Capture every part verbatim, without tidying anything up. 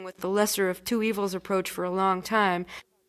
with the lesser of two evils approach for a long time.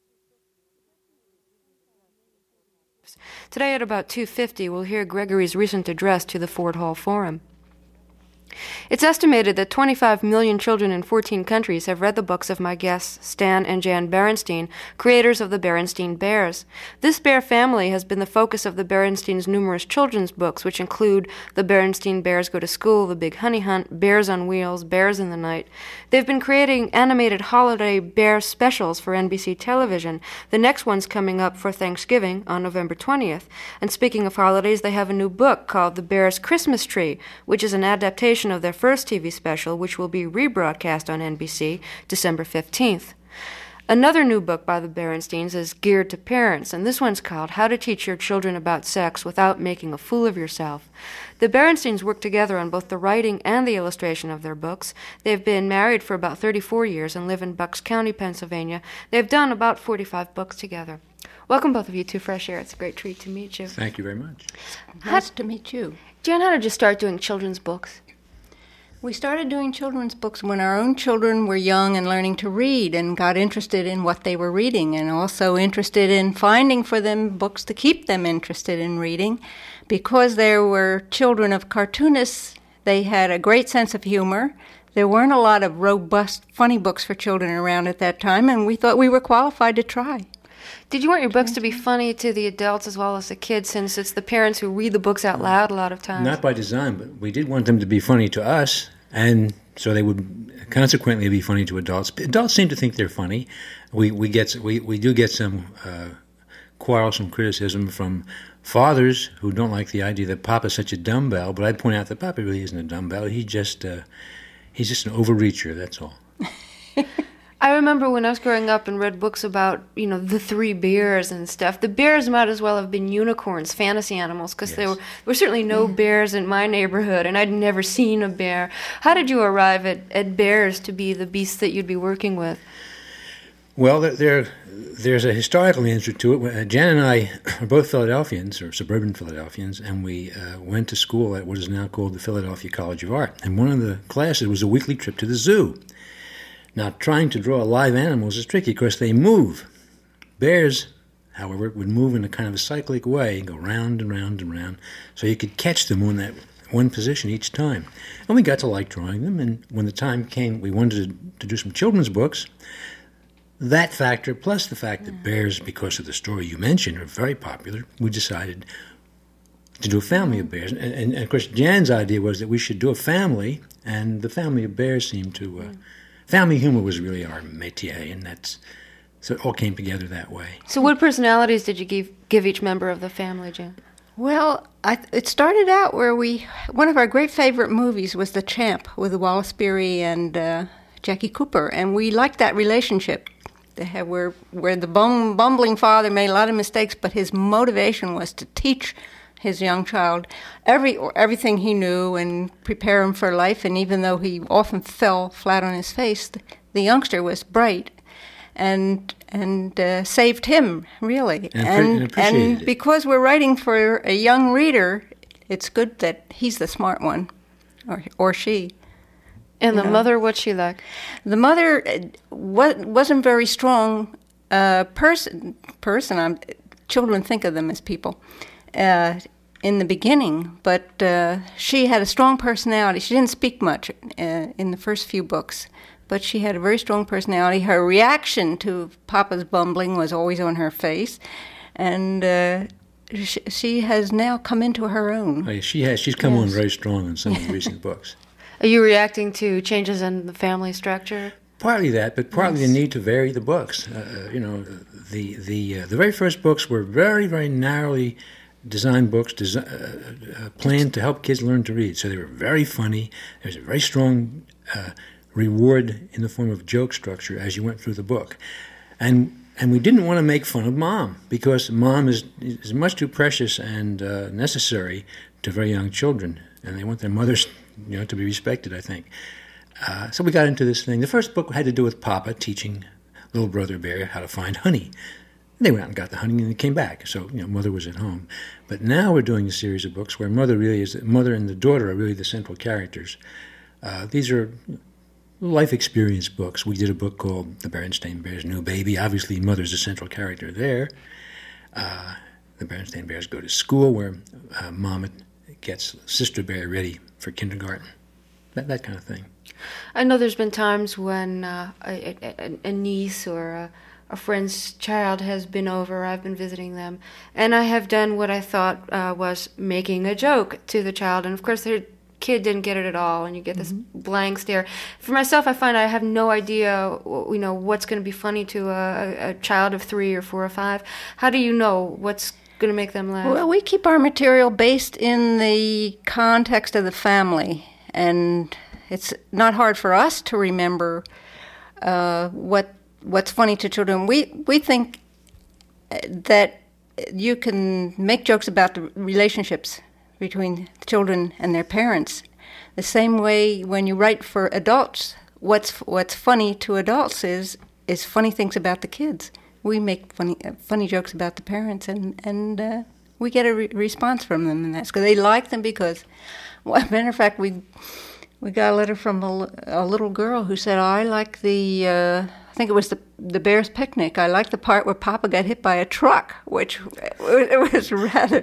Today at about two fifty, we'll hear Gregory's recent address to the Ford Hall Forum. It's estimated that twenty-five million children in fourteen countries have read the books of my guests, Stan and Jan Berenstein, creators of the Berenstein Bears. This bear family has been the focus of the Berensteins' numerous children's books, which include The Berenstein Bears Go to School, The Big Honey Hunt, Bears on Wheels, Bears in the Night. They've been creating animated holiday bear specials for N B C television. The next one's coming up for Thanksgiving on November twentieth. And speaking of holidays, they have a new book called The Bears Christmas Tree, which is an adaptation of their first T V special, which will be rebroadcast on N B C December fifteenth. Another new book by the Berensteins is geared to parents, and this one's called How to Teach Your Children About Sex Without Making a Fool of Yourself. The Berensteins work together on both the writing and the illustration of their books. They've been married for about thirty-four years and live in Bucks County, Pennsylvania. They've done about forty-five books together. Welcome, both of you, to Fresh Air. It's a great treat to meet you. Thank you very much. Nice how, to meet you. Jan, how did you start doing children's books? We started doing children's books when our own children were young and learning to read and got interested in what they were reading and also interested in finding for them books to keep them interested in reading. Because there were children of cartoonists, they had a great sense of humor. There weren't a lot of robust, funny books for children around at that time, and we thought we were qualified to try. Did you want your books to be funny to the adults as well as the kids, since it's the parents who read the books out loud a lot of times? Not by design, but we did want them to be funny to us, and so they would consequently be funny to adults. Adults seem to think they're funny. We we get we, we do get some uh, quarrelsome criticism from fathers who don't like the idea that Papa's such a dumbbell, but I'd point out that Papa really isn't a dumbbell. He just uh, he's just an overreacher, that's all. I remember when I was growing up and read books about, you know, the three bears and stuff. The bears might as well have been unicorns, fantasy animals, because yes. there, were, there were certainly no bears in my neighborhood, and I'd never seen a bear. How did you arrive at, at bears to be the beasts that you'd be working with? Well, there, there there's a historical answer to it. Jan and I are both Philadelphians, or suburban Philadelphians, and we uh, went to school at what is now called the Philadelphia College of Art. And one of the classes was a weekly trip to the zoo. Now, trying to draw live animals is tricky because they move. Bears, however, would move in a kind of a cyclic way, go round and round and round, so you could catch them in that one position each time. And we got to like drawing them, and when the time came, we wanted to, to do some children's books. That factor, plus the fact that bears, because of the story you mentioned, are very popular, we decided to do a family of bears. And, and, and of course, Jan's idea was that we should do a family, and the family of bears seemed to... Uh, Family humor was really our métier, and that's so it all came together that way. So what personalities did you give give each member of the family, Jan? Well, I, it started out where we, one of our great favorite movies was The Champ with Wallace Beery and uh, Jackie Cooper, and we liked that relationship. They had, where, where the bum, bumbling father made a lot of mistakes, but his motivation was to teach his young child every everything he knew and prepare him for life. And even though he often fell flat on his face, the, the youngster was bright and and uh, saved him, really. And, and, and, and because we're writing for a young reader, it's good that he's the smart one, or or she. And the know. mother, what's she like? The mother wasn't very strong uh, person. Person, I'm, children think of them as people. Uh, in the beginning, but uh, she had a strong personality. She didn't speak much uh, in the first few books, but she had a very strong personality. Her reaction to Papa's bumbling was always on her face, and uh, she, she has now come into her own. Oh, yeah, she has. She's come yes. on very strong in some of the recent books. Are you reacting to changes in the family structure? Partly that, but partly yes. the need to vary the books. Uh, you know, the the uh, the very first books were very, very narrowly designed books desi- uh, uh, planned to help kids learn to read. So they were very funny. There was a very strong uh, reward in the form of joke structure as you went through the book. And and we didn't want to make fun of Mom, because Mom is, is much too precious and uh, necessary to very young children. And they want their mothers, you know, to be respected, I think. Uh, so we got into this thing. The first book had to do with Papa teaching little brother Bear how to find honey. They went out and got the honey, and they came back. So, you know, Mother was at home. But now we're doing a series of books where Mother really is, Mother and the daughter are really the central characters. Uh, these are life experience books. We did a book called The Berenstain Bears' New Baby. Obviously, Mother's the central character there. Uh, the Berenstain Bears go to school where uh, Mama gets Sister Bear ready for kindergarten. That, that kind of thing. I know there's been times when uh, a, a, a niece or a, a friend's child has been over, I've been visiting them, and I have done what I thought uh, was making a joke to the child, and of course their kid didn't get it at all, and you get this mm-hmm. blank stare. For myself, I find I have no idea, you know, what's going to be funny to a, a child of three or four or five. How do you know what's going to make them laugh? Well, we keep our material based in the context of the family, and it's not hard for us to remember uh, what what's funny to children. We we think that you can make jokes about the relationships between children and their parents. The same way when you write for adults, what's what's funny to adults is is funny things about the kids. We make funny uh, funny jokes about the parents, and and uh, we get a re- response from them, and that's because they like them. Because, well, as a matter of fact, we. We got a letter from a, a little girl who said, "I like the, uh, I think it was the the Bears picnic. I like the part where Papa got hit by a truck," which it was rather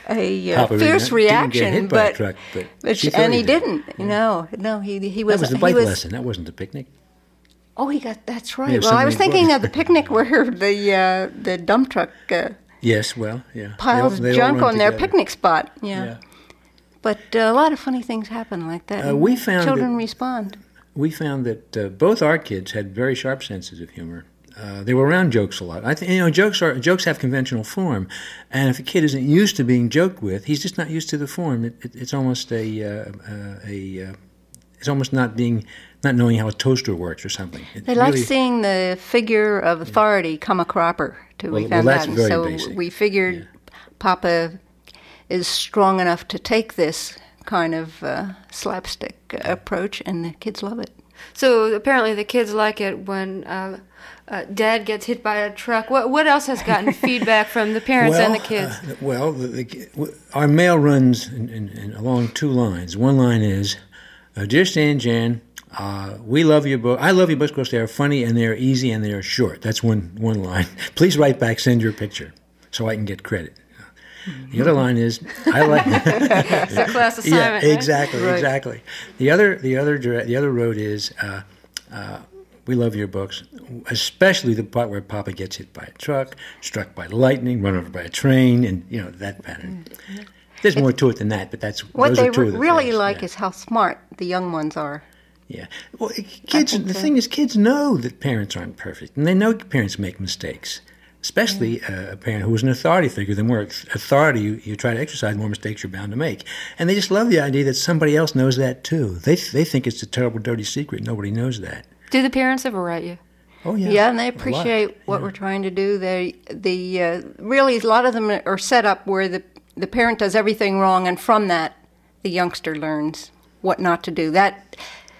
a uh, fierce reaction. Didn't get hit but, by a truck, but, but she and he, he didn't. Yeah. No, no, he he was. That was the bike was, lesson. That wasn't the picnic. Oh, he got. That's right. Yeah, well, I was thinking books. of the picnic where the uh, the dump truck uh, yes, well, yeah, piles they all, they junk on together. their picnic spot. Yeah. yeah. But uh, a lot of funny things happen like that. Uh, we found children that, respond. We found that uh, both our kids had very sharp senses of humor. Uh, they were around jokes a lot. I think you know jokes are jokes have conventional form, and if a kid isn't used to being joked with, he's just not used to the form. It, it, it's almost a uh, uh, a uh, it's almost not being not knowing how a toaster works or something. It they really, like seeing the figure of authority yeah. come a cropper. Too. Well, we found well, that's that, very so basic. we figured yeah. Papa is strong enough to take this kind of uh, slapstick uh, approach, and the kids love it. So apparently the kids like it when uh, uh, Dad gets hit by a truck. What what else has gotten feedback from the parents well, and the kids? Uh, well, the, the, our mail runs in, in, in along two lines. One line is, uh, "Dear Stan Jan, uh, we love your book. I love your books because they are funny and they are easy and they are short." That's one one line. Please write back, send your picture, so I can get credit. The other line is, I like. It's a class assignment. Yeah, exactly, right? exactly. The other, the other, the other road is, uh, uh, we love your books, especially the part where Papa gets hit by a truck, struck by lightning, run over by a train, and you know that pattern. Mm-hmm. There's more to it than that, but that's what those they are two of the really things. like yeah. is how smart the young ones are. Yeah. Well, kids. The so. thing is, kids know that parents aren't perfect, and they know parents make mistakes. Especially uh, a parent who is an authority figure. The more authority you, you try to exercise, the more mistakes you're bound to make. And they just love the idea that somebody else knows that too. They they think it's a terrible, dirty secret. Nobody knows that. Do the parents ever write you? Oh yeah. Yeah, and they appreciate what yeah. we're trying to do. They the uh, really a lot of them are set up where the the parent does everything wrong, and from that, the youngster learns what not to do. That.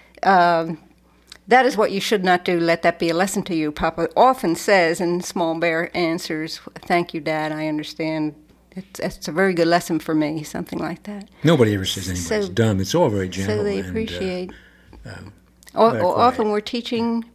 Um, That is what you should not do. Let that be a lesson to you. Papa often says in Small Bear Answers, "Thank you, Dad. I understand. It's, it's a very good lesson for me," something like that. Nobody ever says anybody's So- dumb. It's all very gentle. So they and, uh, appreciate. um, O- very o- quiet. often we're teaching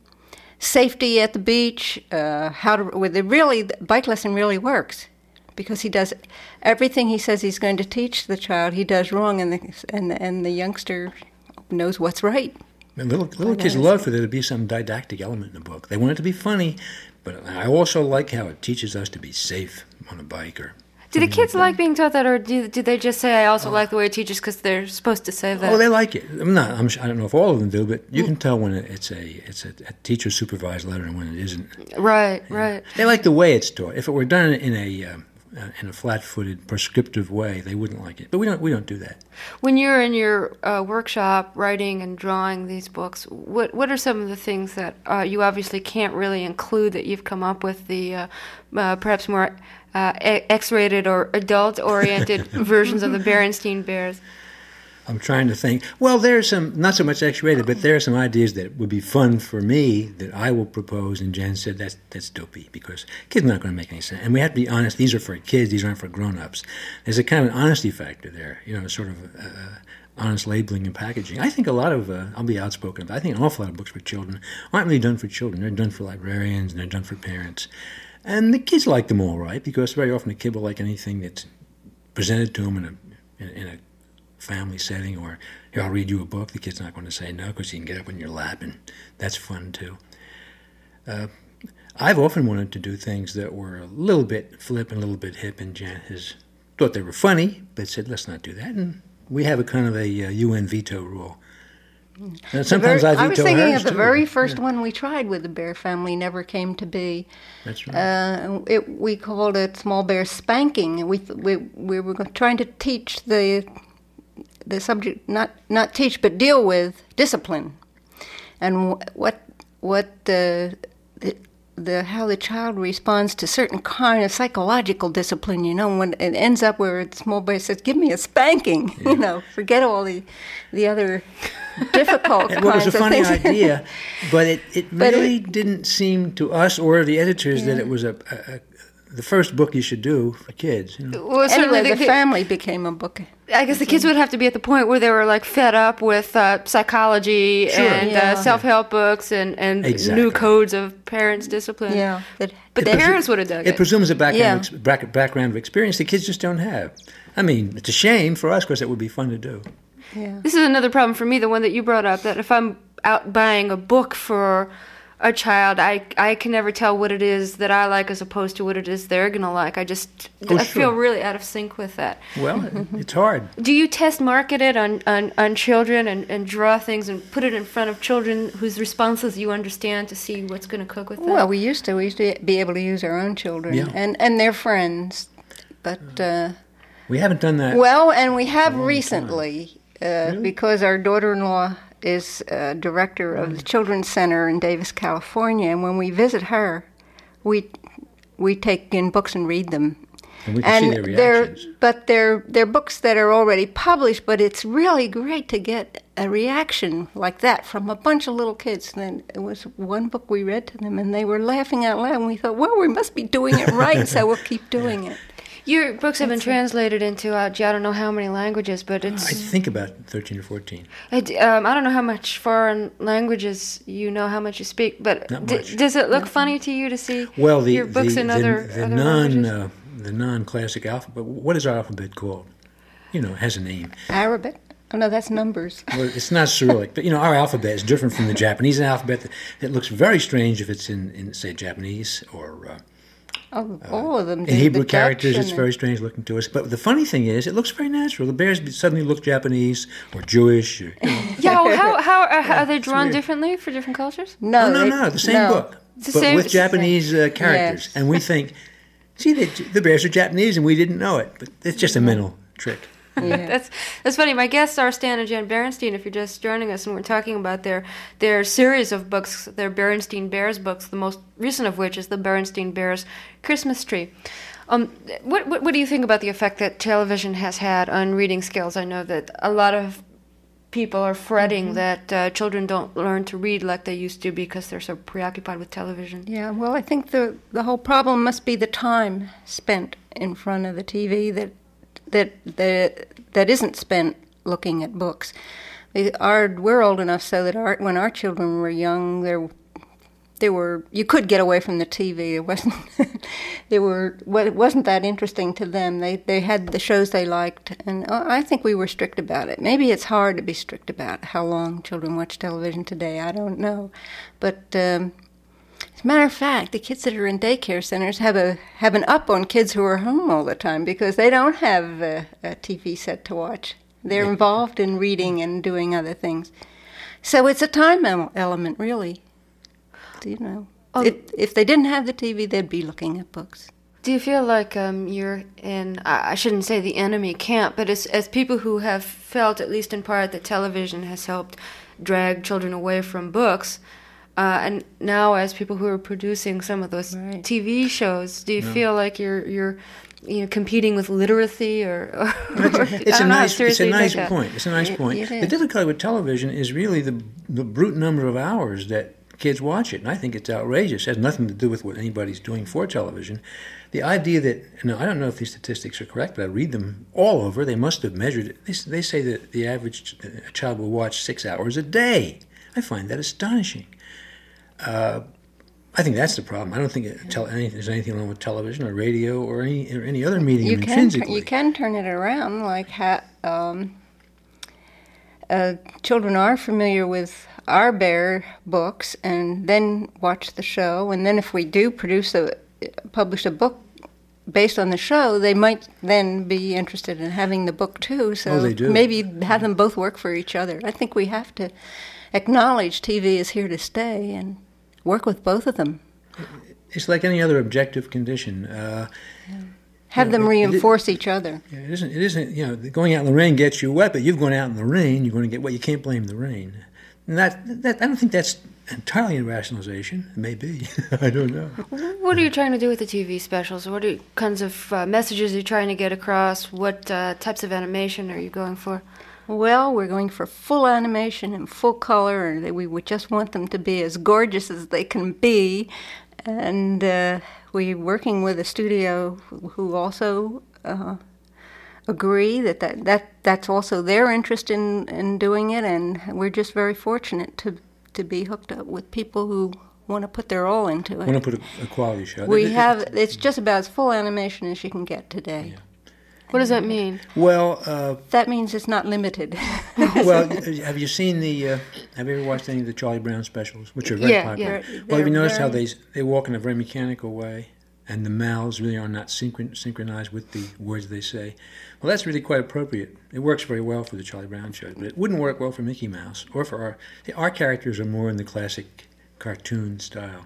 safety at the beach, uh, how to. With the really, the bike lesson really works because he does everything he says he's going to teach the child. He does wrong, and the and the, and the youngster knows what's right. And little little kids love for there to be some didactic element in the book. They want it to be funny, but I also like how it teaches us to be safe on a bike. Or Do the kids like being taught that, or do do they just say, "I also like the way it teaches" because they're supposed to say that? Oh, they like it. I'm not. I'm, I don't know if all of them do, but you can tell when it's a it's a, a teacher supervised letter and when it isn't. Right, right. They like the way it's taught. If it were done in a um, uh, in a flat-footed, prescriptive way, they wouldn't like it. But we don't we don't do that. When you're in your uh, workshop writing and drawing these books, what what are some of the things that uh, you obviously can't really include that you've come up with, the uh, uh, perhaps more uh, X-rated or adult-oriented versions of the Berenstain Bears? I'm trying to think. Well, there's some, not so much X-rated, but there are some ideas that would be fun for me that I will propose. And Jen said, that's that's dopey because kids are not going to make any sense. And we have to be honest. These are for kids. These aren't for grown-ups. There's a kind of an honesty factor there. You know, sort of, uh, honest labeling and packaging. I think a lot of, uh, I'll be outspoken, but I think an awful lot of books for children aren't really done for children. They're done for librarians and they're done for parents. And the kids like them all right, because very often a kid will like anything that's presented to them in a, in, in a family setting, or here, I'll read you a book. The kid's not going to say no because he can get up in your lap, and that's fun too. Uh, I've often wanted to do things that were a little bit flip and a little bit hip, and Jan has thought they were funny, but said, let's not do that. And we have a kind of a uh, U N veto rule. And sometimes very, I veto I was thinking hers of the too. very first Yeah. one we tried with the Bear family never came to be. That's right. Uh, it, we called it Small Bear Spanking. We we we were trying to teach the the subject, not not teach, but deal with discipline, and what what the, the the how the child responds to certain kind of psychological discipline. You know, when it ends up where the Small Bear says, "Give me a spanking," yeah. you know, forget all the the other difficult well, kinds it was a of funny things. idea, but it, it But really it- didn't seem to us or the editors Yeah. that it was a, a, a the first book you should do for kids. You know? Well, certainly Anyway, the the, family became a book. I guess the kids would have to be at the point where they were like fed up with uh, psychology Sure. and Yeah. uh, self-help books and, and Exactly. new codes of parents' discipline. Yeah, that, But the that- parents would have dug It it. presumes a background, Yeah. of ex- back- background of experience the kids just don't have. I mean, it's a shame for us because it would be fun to do. yeah. This is another problem for me, the one that you brought up, that if I'm out buying a book for a child, I I can never tell what it is that I like as opposed to what it is they're going to like. I just Oh, I feel sure. really out of sync with that. Well, it's hard. Do you test market it on, on, on children and, and draw things and put it in front of children whose responses you understand to see what's going to cook with them? Well, we used to. We used to be able to use our own children Yeah. and, and their friends. But, uh, We haven't done that. well, and we have long recently, uh, because our daughter-in-law is uh, director of the Children's Center in Davis, California, and when we visit her, we we take in books and read them. and we can see their they're, reactions. but they're they're books that are already published. But it's really great to get a reaction like that from a bunch of little kids. And then it was one book we read to them, and they were laughing out loud. And we thought, well, we must be doing it right, so we'll keep doing it. Your books have been translated into, uh, gee, I don't know how many languages, but it's... I think about thirteen or fourteen. I, d- um, I don't know how much foreign languages you know, how much you speak, but Not d- much. does it look funny to you to see Well, the your books the, in the, other, the other non languages? uh, the non-classic alphabet. What is our alphabet called? You know, it has a name. Arabic? Oh no, that's numbers. Well, it's not Cyrillic, but you know, our alphabet is different from the Japanese alphabet. It looks very strange if it's in, in say, Japanese or uh, Oh, all of them. in do. Hebrew The Dutch characters. It's and very strange looking to us. But the funny thing is, it looks very natural. The bears suddenly look Japanese or Jewish. Or, you know. Yeah, well, how, how, are, how are they drawn weird. differently for different cultures? No, oh, no, they- no, the same no. book, It's the but same- with Japanese uh, characters. Yes. And we think, see, the, the bears are Japanese, and we didn't know it. But it's just a mental trick. Yeah. That's that's funny. My guests are Stan and Jan Berenstein. If you're just joining us, and we're talking about their their series of books, their Berenstein Bears books. The most recent of which is the Berenstein Bears Christmas Tree. Um, what, what what do you think about the effect that television has had on reading skills? I know that a lot of people are fretting that uh, children don't learn to read like they used to because they're so preoccupied with television. Yeah, well, I think the the whole problem must be the time spent in front of the T V that that that that isn't spent looking at books. The, our we're old enough so that our, when our children were young, there there were you could get away from the T V. It wasn't they were well, it wasn't that interesting to them. They they had the shows they liked, and I think we were strict about it. Maybe it's hard to be strict about how long children watch television today. I don't know, but. Um, As a matter of fact, the kids that are in daycare centers have a have an up on kids who are home all the time because they don't have a, a T V set to watch. They're involved in reading and doing other things. So it's a time el- element, really. You know, Oh. if, if they didn't have the T V, they'd be looking at books. Do you feel like um, you're in, I I shouldn't say the enemy camp, but as, as people who have felt, at least in part, that television has helped drag children away from books, uh, and now as people who are producing some of those Right. T V shows, do you feel like you're you're you know, competing with literacy or, or It's I a don't know how nice, it's a seriously you nice take that. point. It's a nice It- point. it The is. difficulty with television is really the the brute number of hours that kids watch it, and I think it's outrageous. It has nothing to do with what anybody's doing for television. The idea that, now I don't know if these statistics are correct, but I read them all over. They must have measured it. They, they say that the average child will watch six hours a day. I find that astonishing. Uh, I think that's the problem. I don't think it, tele, anything, there's anything wrong with television or radio or any or any other medium you can, intrinsically. You can turn it around, like ha, um, uh, children are familiar with our Bear books and then watch the show, and then if we do produce a, publish a book based on the show, they might then be interested in having the book too, so oh, they do. Maybe have them both work for each other. I think we have to acknowledge T V is here to stay and work with both of them. It's like any other objective condition. Uh, yeah. Have you know, them it, reinforce it, each other. Yeah, it isn't. It isn't. You know, going out in the rain gets you wet, but you've gone out in the rain. You're going to get wet. You can't blame the rain. And that, that I don't think that's entirely a rationalization. It may be. I don't know. What are you trying to do with the T V specials? What are, kinds of uh, messages are you trying to get across? What uh, types of animation are you going for? Well, we're going for full animation and full color, and we would just want them to be as gorgeous as they can be. And uh, we're working with a studio who also uh, agree that, that, that that's also their interest in, in doing it, and we're just very fortunate to, to be hooked up with people who want to put their all into it. Want to put a, a quality show. We it, have, it, it's just about as full animation as you can get today. Yeah. What does that mean? Well, uh, that means it's not limited. Well, have you seen the? Uh, have you ever watched any of the Charlie Brown specials, which are very yeah, popular? Yeah. Well, have you noticed how they they walk in a very mechanical way, and the mouths really are not synchron- synchronized with the words they say? Well, that's really quite appropriate. It works very well for the Charlie Brown show, but it wouldn't work well for Mickey Mouse or for our. Our characters are more in the classic cartoon style,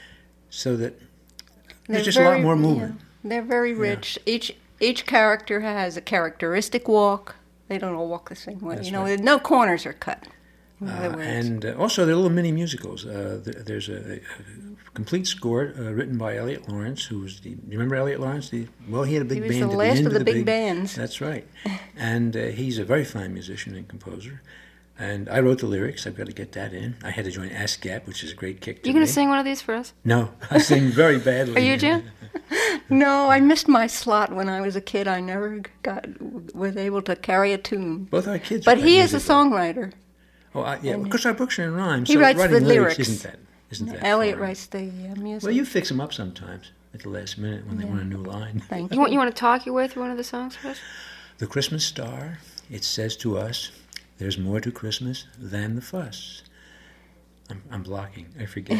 so that there's just very, a lot more movement. Yeah, they're very rich. Yeah. Each. Each character has a characteristic walk. They don't all walk the same way. That's you know, right. No corners are cut. Uh, and uh, also, they're little mini musicals. Uh, there's a, a complete score uh, written by Elliot Lawrence, who's the. You remember Elliot Lawrence? The, well, he had a big he was band. the at last the end of the, the big, big bands. That's right. And uh, he's a very fine musician and composer. And I wrote the lyrics. I've got to get that in. I had to join ASCAP, which is a great kick to You going me. to sing one of these for us? No, I sing very badly. Are you, Jan? No, I missed my slot when I was a kid. I never got was able to carry a tune. Both our kids. But he is musical. a songwriter. Oh, I, yeah, because our books are in rhyme. He so writes writing the lyrics. Isn't that? Isn't that? Elliot foreign? writes the uh, music. Well, you fix them up sometimes at the last minute when yeah. they want a new line. Thank you. You Want you want to talk your way through one of the songs for us? The Christmas star, it says to us, there's more to Christmas than the fuss. I'm, I'm blocking. I forget.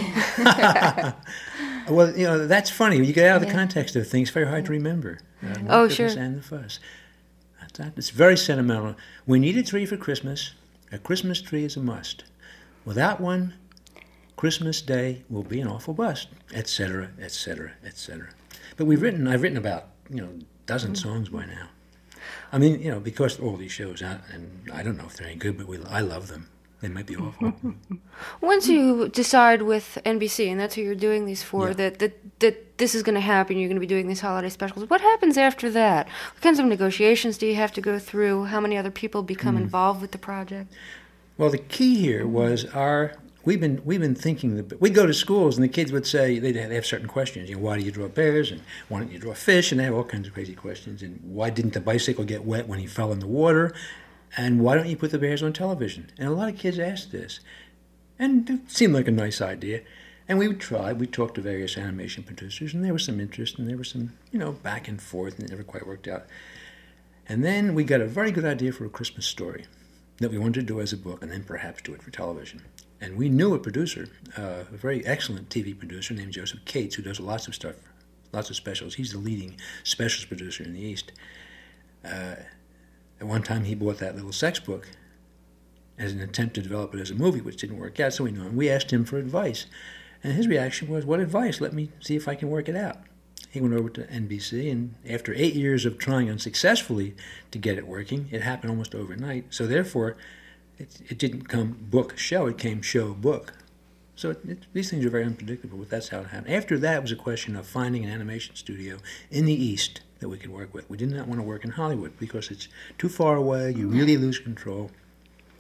Well, you know, that's funny. You get out of the yeah. context of things, it's very hard to remember. Uh, oh, Christmas sure. and the fuss. It's very sentimental. We need a tree for Christmas. A Christmas tree is a must. Without one, Christmas Day will be an awful bust, et cetera, et cetera, et cetera. But we've written, I've written about, you know, a dozen mm. songs by now. I mean, you know, because all these shows, I, and I don't know if they're any good, but we, I love them. They might be awful. Once you decide with N B C, and that's who you're doing these for, yeah. that, that that this is going to happen, you're going to be doing these holiday specials, what happens after that? What kinds of negotiations do you have to go through? How many other people become mm. involved with the project? Well, the key here was our... We've been we've been thinking that we'd go to schools and the kids would say they'd have certain questions. You know, why do you draw bears and why don't you draw fish? And they have all kinds of crazy questions. And why didn't the bicycle get wet when he fell in the water? And why don't you put the bears on television? And a lot of kids asked this, and it seemed like a nice idea. And we would try. We talked to various animation producers, and there was some interest, and there was some you know back and forth, and it never quite worked out. And then we got a very good idea for a Christmas story that we wanted to do as a book, and then perhaps do it for television. And we knew a producer, uh, a very excellent T V producer named Joseph Cates, who does lots of stuff, lots of specials. He's the leading specials producer in the East. Uh, at one time, he bought that little sex book as an attempt to develop it as a movie, which didn't work out, so we knew him. We asked him for advice. And his reaction was, what advice? Let me see if I can work it out. He went over to N B C, and after eight years of trying unsuccessfully to get it working, it happened almost overnight. So therefore, It, it didn't come book show, it came show book. So it, it, these things are very unpredictable, but that's how it happened. After that, it was a question of finding an animation studio in the East that we could work with. We did not want to work in Hollywood because it's too far away, you really lose control.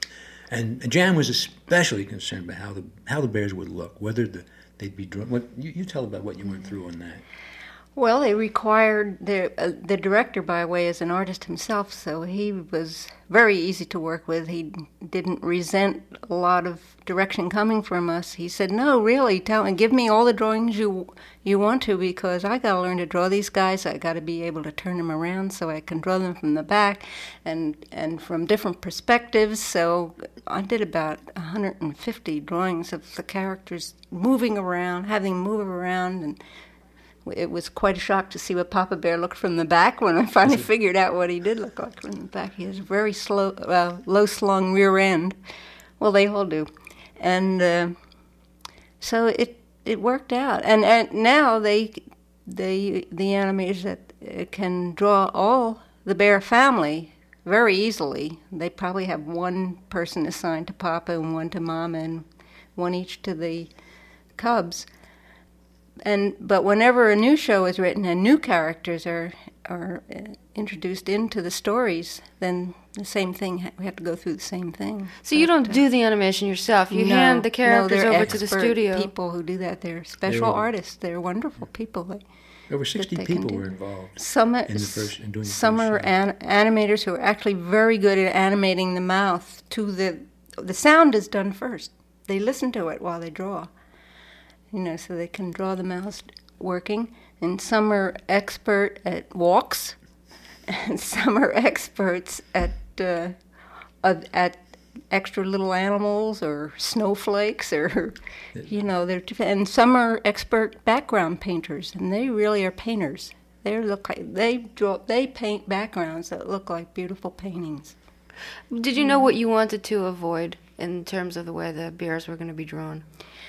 And Jan was especially concerned about how the how the bears would look, whether the, they'd be drawn. What you, you tell about what you went through on that. Well, they required the uh, the director, by the way, is an artist himself, so he was very easy to work with. He didn't resent a lot of direction coming from us. He said, "No, really, tell me, give me all the drawings you you want to, because I got to learn to draw these guys. I got to be able to turn them around so I can draw them from the back, and and from different perspectives." So I did about one hundred fifty drawings of the characters moving around, having them move around, and it was quite a shock to see what Papa Bear looked from the back when I finally figured out what he did look like from the back. He has a very slow, uh, low-slung rear end. Well, they all do. And uh, so it it worked out. And, and now they, they the animators that uh, can draw all the bear family very easily. They probably have one person assigned to Papa and one to Mama and one each to the cubs. And but whenever a new show is written and new characters are are uh, introduced into the stories, then the same thing. We have to go through the same thing. So but, you don't uh, do the animation yourself. You no, hand the characters no, over to the studio. People who do that. They're special They're, artists. They're wonderful people. They, over sixty people were involved. Some in the first, in doing the some first are an, animators who are actually very good at animating the mouth to the the sound is done first. They listen to it while they draw. You know, so they can draw the mouths working. And some are expert at walks, and some are experts at uh, at extra little animals or snowflakes, or you know, they're and some are expert background painters, and they really are painters. They look like they draw, they paint backgrounds that look like beautiful paintings. Did you know what you wanted to avoid in terms of the way the bears were going to be drawn?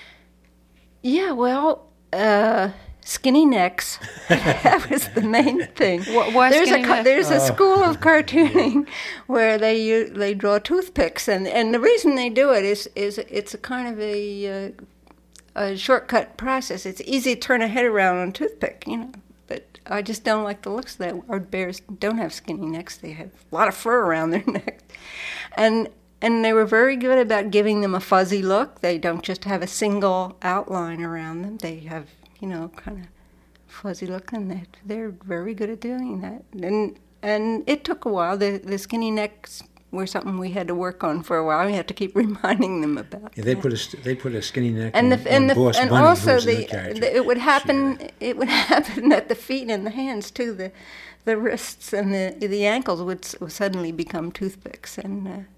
Yeah, well, uh, skinny necks. That was the main thing. Why there's skinny a necks? there's a Oh. school of cartooning where they use, they draw toothpicks, and, and the reason they do it is is it's a kind of a uh, a shortcut process. It's easy to turn a head around on a toothpick, you know. But I just don't like the looks of that. Our bears don't have skinny necks. They have a lot of fur around their necks, and. And they were very good about giving them a fuzzy look. They don't just have a single outline around them. They have, you know, kind of fuzzy look, and they, they're very good at doing that. And and it took a while. The the skinny necks were something we had to work on for a while. We had to keep reminding them about. Yeah, they that. put a st- they put a skinny neck And on, the and on the Boss and Bunny, also who's the, another character. the it would happen. She, uh, It would happen at the feet and the hands too. The the wrists and the the ankles would, s- would suddenly become toothpicks, and. Uh,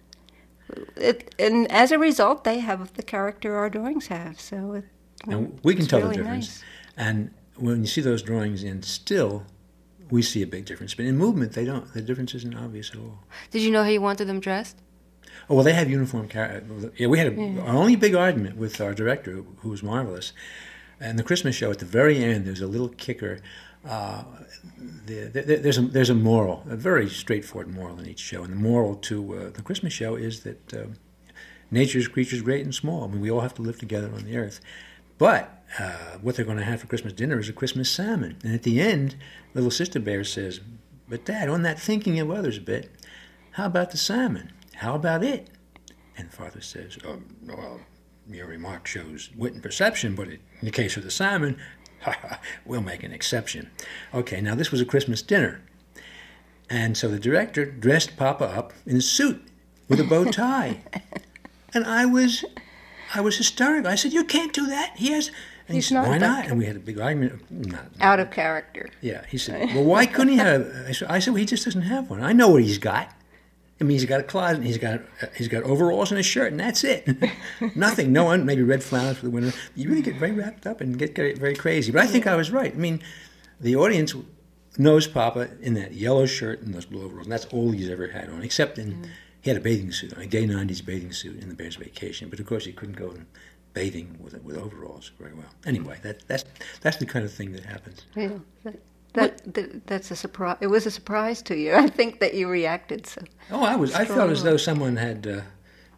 It, and as a result, they have the character our drawings have. So it, and we can it's tell really the difference. nice. And when you see those drawings in still, we see a big difference. But in movement, they don't. The difference isn't obvious at all. Did you know how you wanted them dressed? Oh, well, they have uniform characters. Yeah, we had a, Yeah. our only big argument with our director, who, who was marvelous. And the Christmas show, at the very end, there's a little kicker. Uh, the, the, there's a there's a moral, a very straightforward moral in each show, and the moral to uh, the Christmas show is that uh, nature's creatures, great and small. I mean, we all have to live together on the earth. But uh, what they're going to have for Christmas dinner is a Christmas salmon. And at the end, little Sister Bear says, "But Dad, on that thinking of others bit, how about the salmon? How about it?" And Father says, "Oh, well, your remark shows wit and perception, but in the case of the salmon, we'll make an exception." Okay, now this was a Christmas dinner. And so the director dressed Papa up in a suit with a bow tie. And I was I was hysterical. I said, "You can't do that. He has..." And He's he said, not "Why that not?" And we had a big argument. Not, Out of character. yeah, he said, "Well, why couldn't he have..." I said, I said, "Well, he just doesn't have one. I know what he's got. I mean, he's got a closet, and he's got uh, he's got overalls and a shirt, and that's it. Nothing. No one. Maybe red flowers for the winter. You really get very wrapped up and get very crazy." But I think I was right. I mean, the audience knows Papa in that yellow shirt and those blue overalls, and that's all he's ever had on, except in mm. he had a bathing suit, a gay nineties bathing suit in the Bear's Vacation. But of course, he couldn't go bathing with with overalls very well. Anyway, that that's that's the kind of thing that happens. Yeah, that, that, that that's a surprise. It was a surprise to you. I think that you reacted so. Oh, I was. I felt as though someone had uh,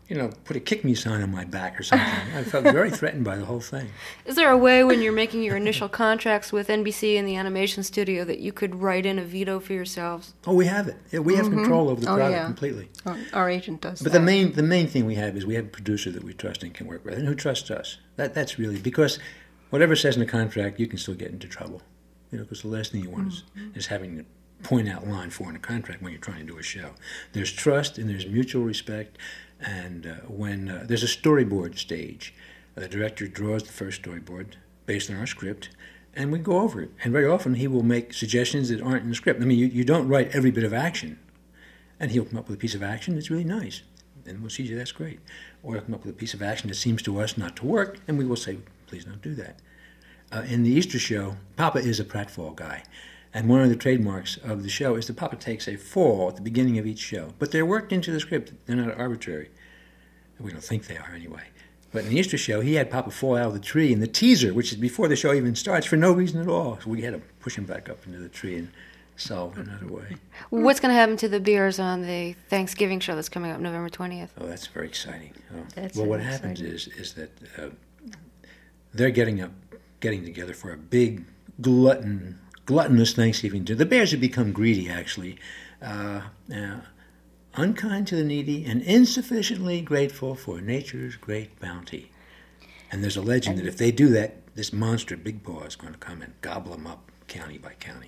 you know, put a kick me sign on my back or something. I felt very threatened by the whole thing. Is there a way when you're making your initial contracts with N B C and the animation studio that you could write in a veto for yourselves? Oh, we have it. Yeah, we have mm-hmm. control over the oh, product yeah. completely. Our, our agent does But that. the main the main thing we have is we have a producer that we trust and can work with, and who trusts us. That That's really, because whatever it says in the contract, you can still get into trouble. You know, because the last thing you want mm-hmm. is, is having to point out line four in a contract when you're trying to do a show. There's trust and there's mutual respect. And uh, when uh, there's a storyboard stage, uh, the director draws the first storyboard based on our script, and we go over it. And very often he will make suggestions that aren't in the script. I mean, you, you don't write every bit of action, and he'll come up with a piece of action that's really nice. And we'll see, that's great. Or he'll come up with a piece of action that seems to us not to work, and we will say, please don't do that. Uh, in the Easter show, Papa is a pratfall guy. And one of the trademarks of the show is that Papa takes a fall at the beginning of each show. But they're worked into the script. They're not arbitrary. We don't think they are anyway. But in the Easter show, he had Papa fall out of the tree in the teaser, which is before the show even starts, for no reason at all. So we had to push him back up into the tree and solve it another way. What's going to happen to the beers on the Thanksgiving show that's coming up November twentieth? Oh, that's very exciting. Oh. That's well, what very happens exciting. is is that uh, they're getting up, getting together for a big glutton. gluttonous Thanksgiving dinner. The bears have become greedy, actually, uh, uh, unkind to the needy, and insufficiently grateful for nature's great bounty. And there's a legend that if they do that, this monster, Big Paw, is going to come and gobble them up county by county.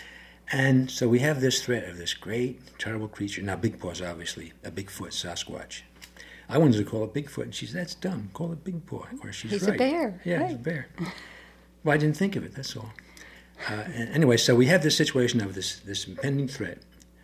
And so we have this threat of this great, terrible creature. Now, Big Paw is obviously a Bigfoot, Sasquatch. I wanted to call it Bigfoot, and she said, that's dumb. Call it Big Paw. Of course, she's He's right. a bear. Yeah, right. he's a bear. Well, I didn't think of it, that's all. Uh, and anyway, so we have this situation of this, this impending threat,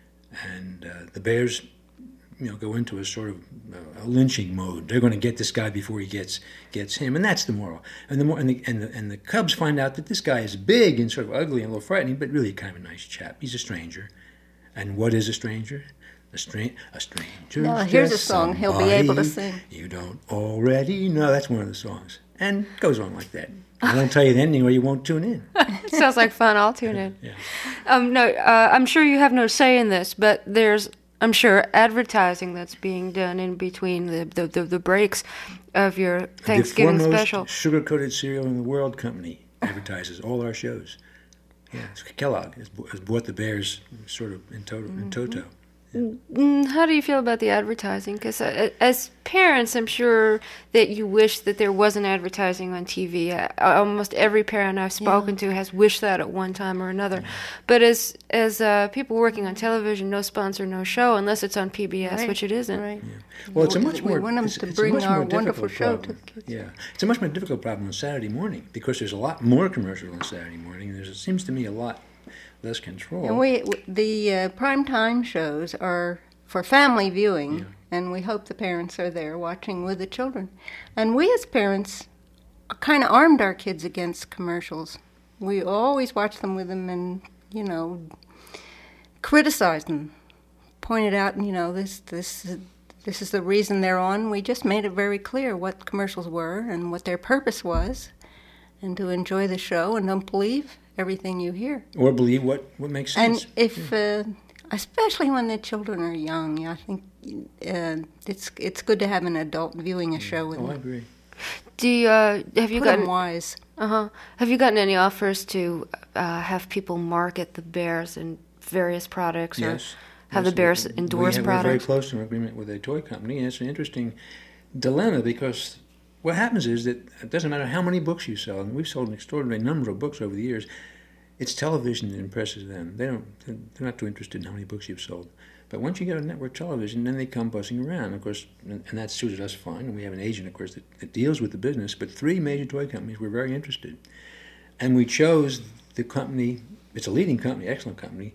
and uh, the bears, you know, go into a sort of uh, a lynching mode. They're going to get this guy before he gets gets him, and that's the moral. And the more and the and the, and the cubs find out that this guy is big and sort of ugly and a little frightening, but really kind of a nice chap. He's a stranger, and what is a stranger? A strange, a stranger. Now, here's a song he'll be able to sing. You don't already know. That's one of the songs, and it goes on like that. I won't tell you the ending, or you won't tune in. Sounds like fun. I'll tune in. Yeah. Um, no, uh, I'm sure you have no say in this, but there's, I'm sure, advertising that's being done in between the the, the, the breaks of your Thanksgiving the special. The sugar-coated cereal in the world company advertises all our shows. Yeah, Kellogg has, has bought the bears sort of in toto. In toto. Yeah. Mm, How do you feel about the advertising? Because uh, as parents, I'm sure that you wish that there wasn't advertising on T V. Uh, almost every parent I've spoken yeah. to has wished that at one time or another. Yeah. But as as uh, people working on television, no sponsor, no show, unless it's on P B S, right. which it isn't. Right. Yeah. Well, it's a much more. We want them it's, to it's bring our wonderful show problem. to the kids. Yeah, it's a much more difficult problem on Saturday morning because there's a lot more commercials on Saturday morning. There's it seems to me a lot less control. And we the uh, primetime shows are for family viewing, yeah. and we hope the parents are there watching with the children. And we as parents kind of armed our kids against commercials. We always watch them with them and, you know, criticize them, pointed out, you know, this this this is the reason they're on. We just made it very clear what commercials were and what their purpose was, and to enjoy the show and don't believe everything you hear. Or believe what, what makes sense. And if, yeah. uh, especially when the children are young, I think uh, it's it's good to have an adult viewing a show with oh, them. I agree. Do you, uh, have you Put gotten them wise? Uh huh. Have you gotten any offers to uh, have people market the bears in various products, or yes. have yes. the bears we, endorse we have, products? We're very close to an agreement with a toy company, and it's an interesting dilemma because what happens is that it doesn't matter how many books you sell, and we've sold an extraordinary number of books over the years. It's television that impresses them. They don't. They're not too interested in how many books you've sold. But once you get on network television, then they come buzzing around. Of course, and, and that suited us fine. And we have an agent, of course, that, that deals with the business. But three major toy companies were very interested, and we chose the company. It's a leading company, excellent company.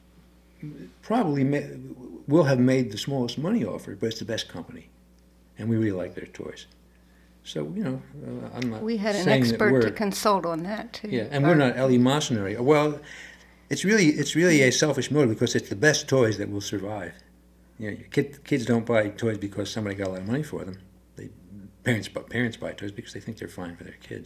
Probably may, will have made the smallest money offer, but it's the best company, and we really like their toys. So, you know, uh, I'm not We had an saying expert that to we're, consult on that, too. Yeah, and we're not eleemosynary. Well, it's really it's really a selfish motive because it's the best toys that will survive. You know, kid, kids don't buy toys because somebody got a lot of money for them. They parents parents buy toys because they think they're fine for their kids.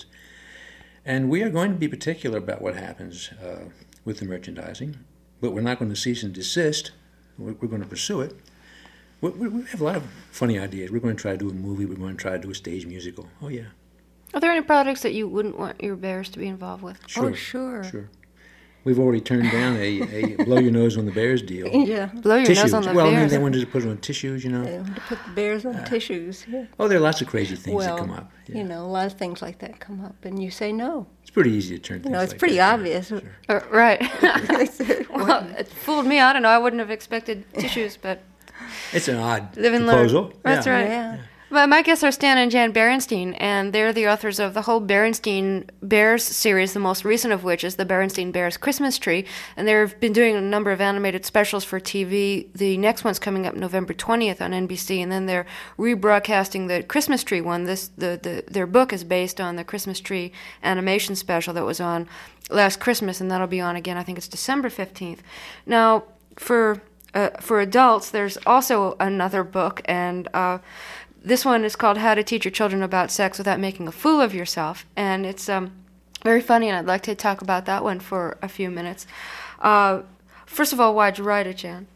And we are going to be particular about what happens uh, with the merchandising, but we're not going to cease and desist. We're, we're going to pursue it. We, we, we have a lot of funny ideas. We're going to try to do a movie. We're going to try to do a stage musical. Oh, yeah. Are there any projects that you wouldn't want your bears to be involved with? Sure. Oh, sure. Sure. We've already turned down a, a blow your nose on the bears deal. Yeah. Blow your Tissues. nose on the well, bears. they wanted to put it on tissues, you know. They want to put the bears on Uh, tissues. Yeah. Oh, there are lots of crazy things Well, that come up. Yeah. you know, a lot of things like that come up, and you say no. It's pretty easy to turn You things know, it's like pretty that. obvious. Sure. Uh, right. Well, Well, it fooled me. I don't know. I wouldn't have expected tissues, but It's an odd live and proposal. learn. That's yeah. right. Yeah. Well, my guests are Stan and Jan Berenstain, and they're the authors of the whole Berenstain Bears series, the most recent of which is the Berenstain Bears Christmas Tree. And they've been doing a number of animated specials for T V. The next one's coming up November twentieth on N B C, and then they're rebroadcasting the Christmas Tree one. This the, the Their book is based on the Christmas Tree animation special that was on last Christmas, and that'll be on again, I think it's December fifteenth. Now, for uh, for adults, there's also another book, and uh, this one is called How to Teach Your Children About Sex Without Making a Fool of Yourself, and it's um, very funny, and I'd like to talk about that one for a few minutes. Uh, first of all, why'd you write it, Jan?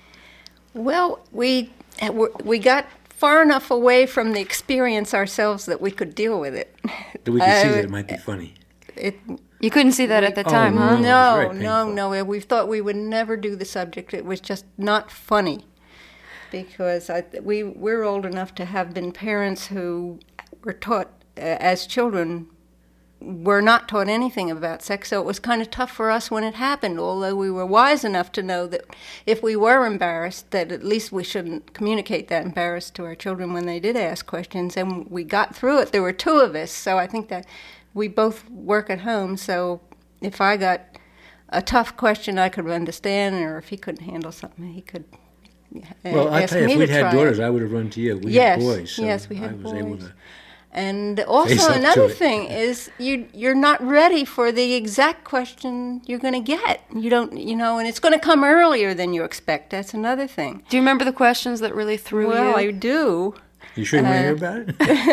Well, we we got far enough away from the experience ourselves that we could deal with it. That we could see Uh, that it might be funny. It, You couldn't see that at the Oh, time, no. huh? it's no, very no, painful. no. We thought we would never do the subject. It was just not funny, because I, we we're old enough to have been parents who were taught uh, as children were not taught anything about sex. So it was kind of tough for us when it happened. Although we were wise enough to know that if we were embarrassed, that at least we shouldn't communicate that embarrassed to our children when they did ask questions. And we got through it. There were two of us, so I think that. We both work at home, so if I got a tough question I could understand, or if he couldn't handle something, he could uh, Well, I ask tell you, me if to we'd had try daughters, it. I would have run to you. We Yes, had boys, so yes, we had I was able boys. to. And Face also up to another it. thing is you you're not ready for the exact question you're going to get. You don't, you know, and it's going to come earlier than you expect. That's another thing. Do you remember the questions that really threw Well, you? I do. You sure you want to hear Uh, about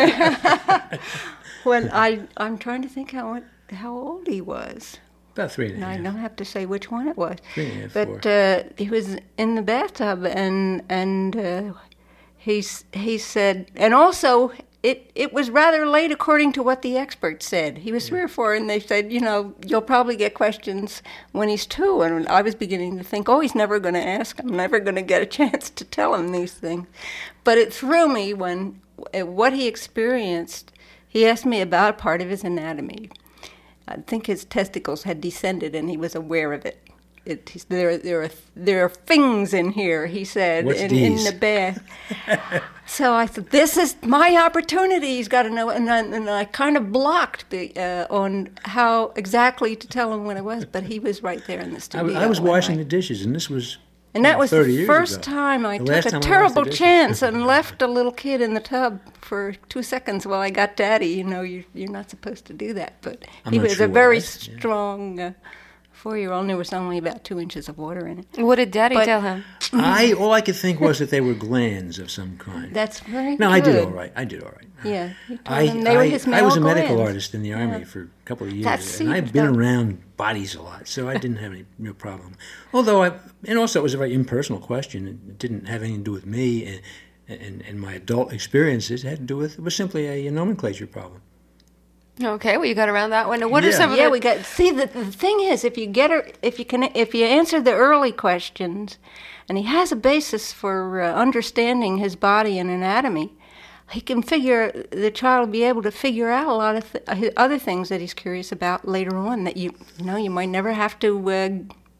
it? Well, I I'm trying to think how how old he was. About three and a And I half. don't have to say which one it was. Three and a half, But four. uh, he was in the bathtub, and and uh, he's he said, and also it it was rather late according to what the experts said. He was three or four, and they said, you know, you'll probably get questions when he's two. And I was beginning to think, oh, he's never going to ask. I'm never going to get a chance to tell him these things. But it threw me when uh, what he experienced. He asked me about part of his anatomy. I think his testicles had descended, and he was aware of it. It he's, there, there are there are things in here, he said, What's in, in these? the bath. So I thought, this is my opportunity. He's got to know. And I, and I kind of blocked the, uh, on how exactly to tell him what it was, but he was right there in the I, studio. was- I was when washing I- the dishes, and this was. and that was thirty the years first ago. time I The took last a time I washed terrible the dishes. chance and left a little kid in the tub for two seconds while I got Daddy. You know, you, you're not supposed to do that. But I'm he not was sure a what very it was, yeah. strong uh, four-year-old, and there was only about two inches of water in it. What did Daddy But- tell him? I all I could think was that they were glands of some kind. That's very no, good. I did all right. I did all right. Yeah, you told I, him they were I, his I male was a medical glands. artist in the Army Yeah. for a couple of years, That's- and see, I've been that- around bodies a lot, so I didn't have any real problem. Although, I, and also it was a very impersonal question. It didn't have anything to do with me and, and, and my adult experiences. It had to do with, it was simply a nomenclature problem. Okay, well, you got around that one. Now, what are Yeah. some of Yeah, the... we got. See, the, the thing is, if you get her, if you can, if you answer the early questions, and he has a basis for uh, understanding his body and anatomy, he can figure. The child will be able to figure out a lot of th- other things that he's curious about later on. That you, you know, you might never have to uh,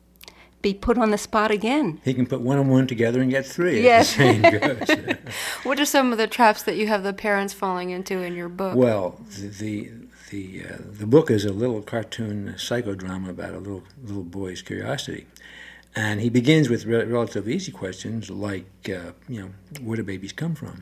be put on the spot again. He can put one and one together and get three, Yes. as the saying goes. What are some of the traps that you have the parents falling into in your book? Well, the the the, uh, the book is a little cartoon psychodrama about a little little boy's curiosity, and he begins with re- relatively easy questions like, uh, you know, where do babies come from?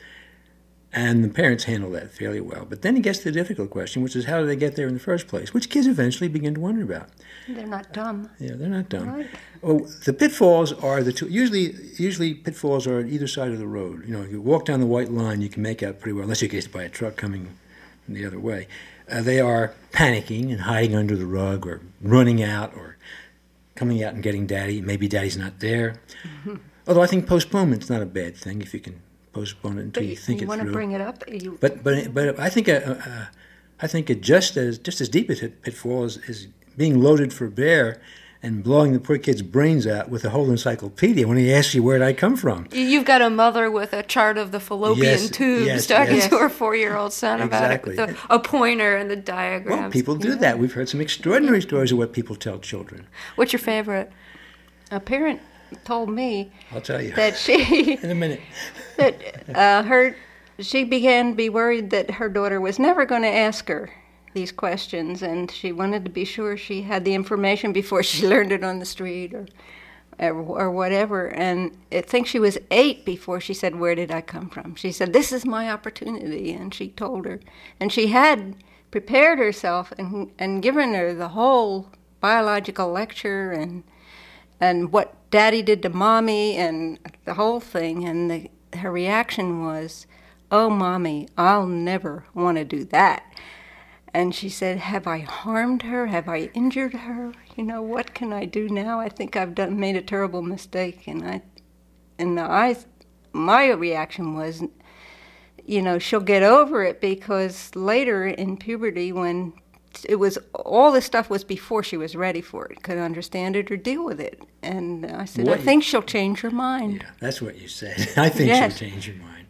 And the parents handle that fairly well. But then he gets to the difficult question, which is how do they get there in the first place, which kids eventually begin to wonder about. They're not dumb. Yeah, they're not dumb. Right. Oh, the pitfalls are the two. Usually, usually pitfalls are on either side of the road. You know, if you walk down the white line, you can make out pretty well, unless you get hit by a truck coming from the other way. Uh, they are panicking and hiding under the rug, or running out, or coming out and getting Daddy. Maybe Daddy's not there. Mm-hmm. Although I think postponement's not a bad thing if you can postpone it until you, you think you it want through. to bring it up. You, but but but I think a, a, I think it just as just as deep a pitfall is, is being loaded for bear and blowing the poor kid's brains out with a whole encyclopedia when he asks you where'd I come from. You've got a mother with a chart of the fallopian yes, tubes yes, talking yes. to her four-year-old son exactly. about it with a, a pointer and the diagrams. Well, people do yeah. that. We've heard some extraordinary stories of what people tell children. What's your favorite? A parent told me I'll tell you that she in a minute that uh, her she began to be worried that her daughter was never going to ask her these questions, and she wanted to be sure she had the information before she learned it on the street or or, or whatever. And I think she was eight before she said, "Where did I come from?" She said, "This is my opportunity," and she told her, and she had prepared herself and and given her the whole biological lecture and and what Daddy did to Mommy and the whole thing. And the, her reaction was, "Oh, Mommy, I'll never want to do that." And she said, "Have I harmed her? Have I injured her? You know, what can I do now? I think I've done made a terrible mistake." And I, and I, my reaction was, you know, she'll get over it, because later in puberty, when it was all this stuff was before she was ready for it, could understand it or deal with it. And I said, what? I think she'll change her mind. Yeah, that's what you said. I think yes. she'll change her mind.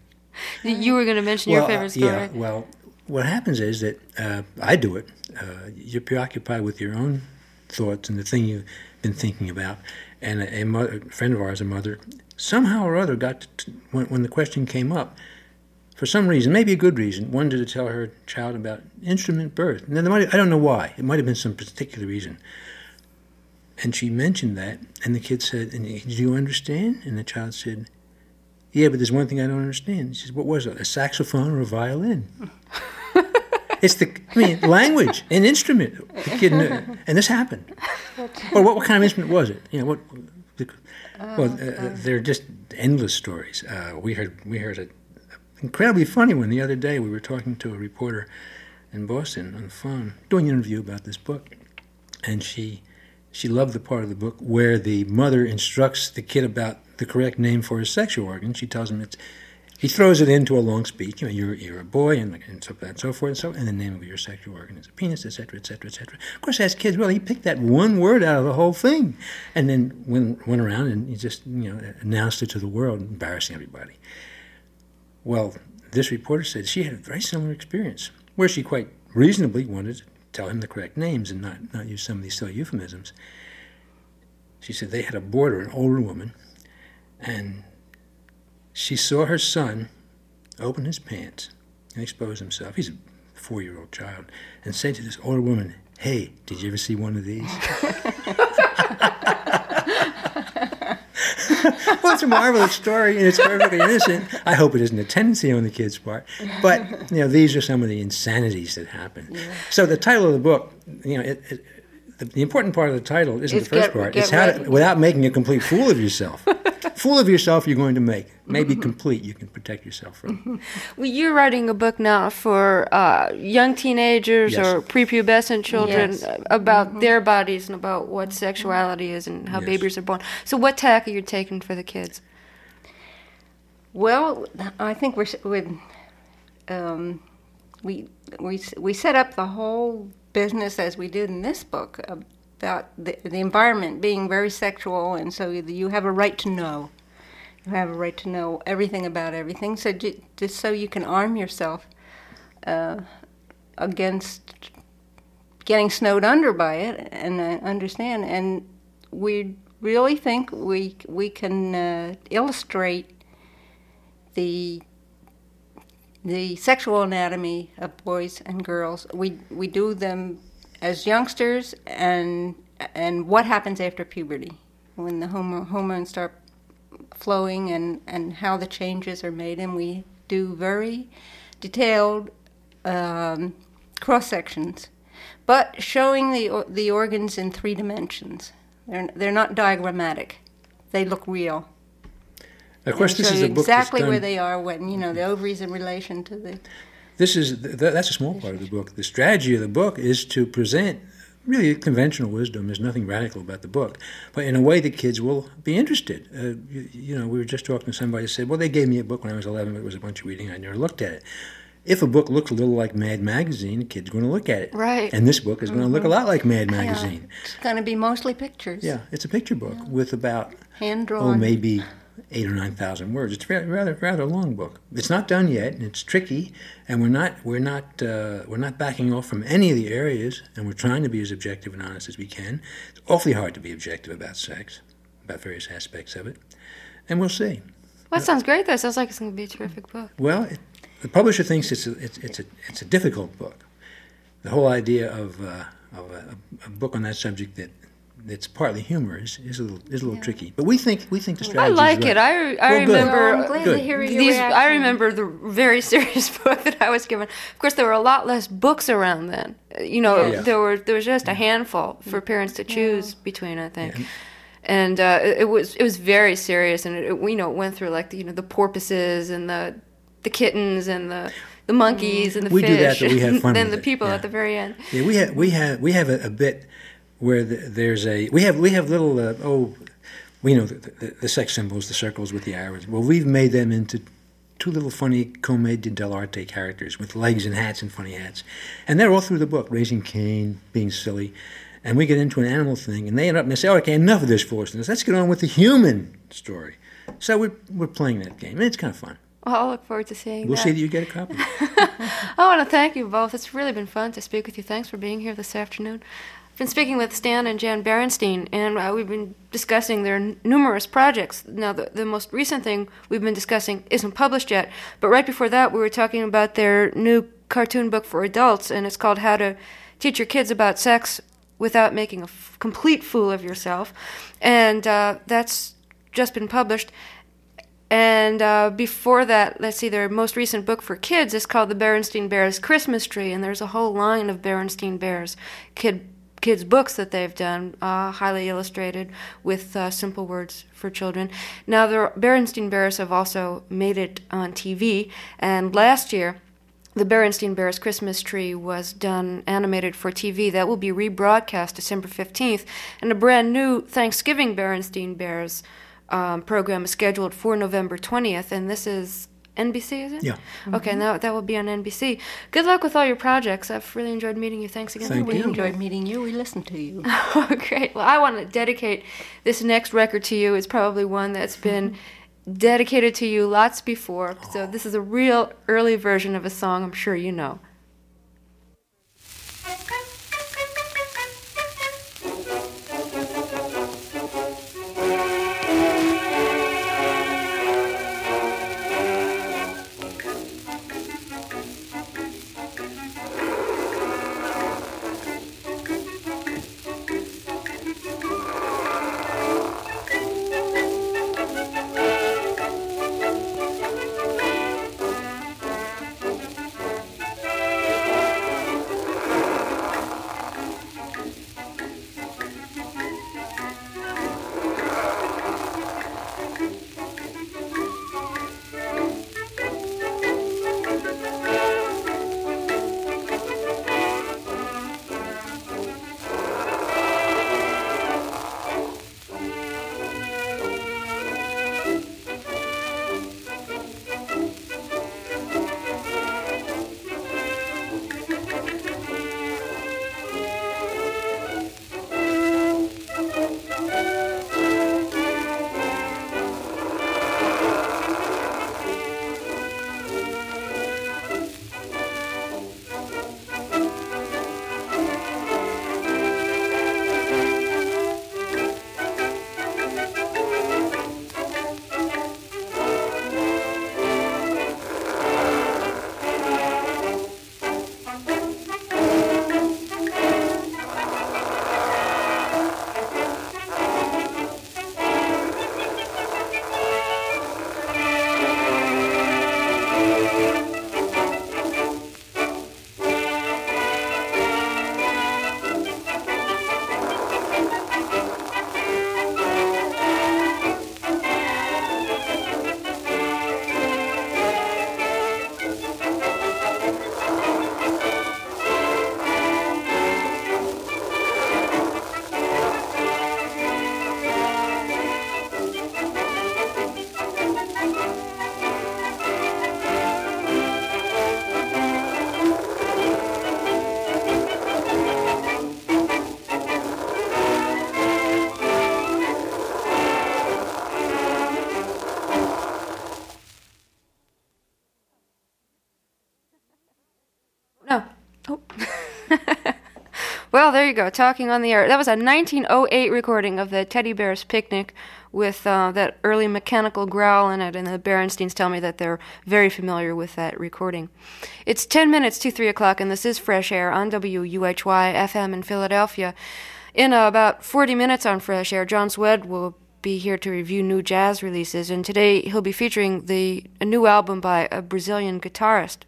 You were going to mention well, your favorite story. Uh, yeah, well. What happens is that uh, I do it. Uh, you're preoccupied with your own thoughts and the thing you've been thinking about. And a, a, mother, a friend of ours, a mother, somehow or other got to, to, when, when the question came up, for some reason, maybe a good reason, wanted to tell her child about instrument birth. And then might, I don't know why. It might have been some particular reason. And she mentioned that, and the kid said, and, "Do you understand?" And the child said, "Yeah, but there's one thing I don't understand." She said, "What was it, a saxophone or a violin?" It's the, I mean, language, an instrument. The kid knew, and this happened. Well, what, what kind of instrument was it? You know, what? The, well, uh, they're just endless stories. Uh, we heard we heard an incredibly funny one the other day. We were talking to a reporter in Boston on the phone, doing an interview about this book, and she she loved the part of the book where the mother instructs the kid about the correct name for his sexual organ. She tells him it's. He throws it into a long speech. You know, you're you're a boy, and, and so and so forth, and so, and the name of your sexual organ is a penis, et cetera, et cetera, et cetera. Of course, as kids, well, he picked that one word out of the whole thing, and then went went around and he just you know announced it to the world, embarrassing everybody. Well, this reporter said she had a very similar experience, where she quite reasonably wanted to tell him the correct names and not not use some of these silly euphemisms. She said they had a boarder, an older woman, and she saw her son open his pants and expose himself. He's a four-year-old child, and said to this older woman, "Hey, did you ever see one of these?" Well, it's a marvelous story, and it's perfectly innocent. I hope it isn't a tendency on the kid's part. But, you know, these are some of the insanities that happen. Yeah. So the title of the book, you know, it, it, the, the important part of the title isn't it's the first get, part. Get it's how to, without making a complete fool of yourself. Fool of yourself you're going to make. Maybe mm-hmm. complete you can protect yourself from. Mm-hmm. Well, you're writing a book now for uh, young teenagers yes. or prepubescent children yes. about mm-hmm. their bodies and about what sexuality is and how yes. babies are born. So what tack are you taking for the kids? Well, I think we're with um, we we we set up the whole business as we did in this book about the, the environment being very sexual, and so you have a right to know. You have a right to know everything about everything, so j- just so you can arm yourself uh, against getting snowed under by it and uh, understand. And we really think we we can uh, illustrate the the sexual anatomy of boys and girls. We we do them as youngsters, and and what happens after puberty when the homo- hormones start flowing, and, and how the changes are made. And we do very detailed um, cross sections, but showing the the organs in three dimensions. They're they're not diagrammatic; they look real. Of course, and this is a book exactly that's where done, they are when you know the ovaries in relation to the. This is th- that's a small part of the book. The strategy of the book is to present really conventional wisdom. There's nothing radical about the book, but in a way that kids will be interested. Uh, you, you know, we were just talking to somebody who said, well, they gave me a book when I was eleven, but it was a bunch of reading. I never looked at it. If a book looks a little like Mad Magazine, a kid's going to look at it. Right. And this book is going to look a lot like Mad Magazine. Yeah, it's going to be mostly pictures. Yeah, it's a picture book yeah. with about, hand-drawn. oh, maybe eight or nine thousand words. It's a rather, rather, rather long book. It's not done yet, and it's tricky, and we're not, we're not, uh, we're not backing off from any of the areas, and we're trying to be as objective and honest as we can. It's awfully hard to be objective about sex, about various aspects of it, and we'll see. Well, that sounds great. That sounds like it's going to be a terrific book. Well, it, the publisher thinks it's a, it's, it's a, it's a difficult book. The whole idea of, uh, of a, a book on that subject that that's partly humor is, is a little is a little yeah. tricky, but we think we think the strategy. I like is right. it. I, I well, remember. Well, I'm glad good. to hear your these. reaction. I remember the very serious book that I was given. Of course, there were a lot less books around then. You know, yeah. there were there was just a handful for parents to choose yeah. between. I think. Yeah. And uh, it, it was it was very serious, and it, it you know it went through like the, you know the porpoises and the the kittens and the the monkeys and the we fish. do that, but we have fun. Then with the it. people yeah. at the very end. Yeah, we have we have we have a, a bit where the, there's a we have we have little uh, oh we know the, the, the sex symbols, the circles with the arrows. Well, we've made them into two little funny commedia dell'arte characters with legs and hats and funny hats, and they're all through the book, raising Cain, being silly. And we get into an animal thing, and they end up and they say, oh, okay, enough of this foolishness. Let's get on with the human story. So we're, we're playing that game, and it's kind of fun. Well, I'll look forward to seeing that. We'll see that you get a copy. I want to thank you both. It's really been fun to speak with you. Thanks for being here this afternoon. I've been speaking with Stan and Jan Berenstein, and uh, we've been discussing their n- numerous projects. Now, the, the most recent thing we've been discussing isn't published yet, but right before that, we were talking about their new cartoon book for adults, and it's called How to Teach Your Kids About Sex Without Making a f- Complete Fool of Yourself. And uh, that's just been published. And uh, before that, let's see, their most recent book for kids is called The Berenstein Bears Christmas Tree, and there's a whole line of Berenstein Bears kid kids books that they've done, uh, highly illustrated with uh, simple words for children. Now, the Berenstein Bears have also made it on T V, and last year, The Berenstein Bears Christmas Tree was done animated for T V. That will be rebroadcast December fifteenth, and a brand new Thanksgiving Berenstein Bears um, program is scheduled for November twentieth, and this is N B C, is it? Yeah. Mm-hmm. Okay, now that will be on N B C. Good luck with all your projects. I've really enjoyed meeting you. Thanks again. Thank we you. enjoyed meeting you. We listened to you. Oh, great. Well, I want to dedicate this next record to you. It's probably one that's been dedicated to you lots before. So this is a real early version of a song I'm sure you know. Well, there you go, Talking on the Air. That was a nineteen oh eight recording of the Teddy Bears Picnic with uh, that early mechanical growl in it, and the Berensteins tell me that they're very familiar with that recording. It's ten minutes to three o'clock, and this is Fresh Air on W U H Y F M in Philadelphia. In uh, about forty minutes on Fresh Air, John Swed will be here to review new jazz releases, and today he'll be featuring the a new album by a Brazilian guitarist.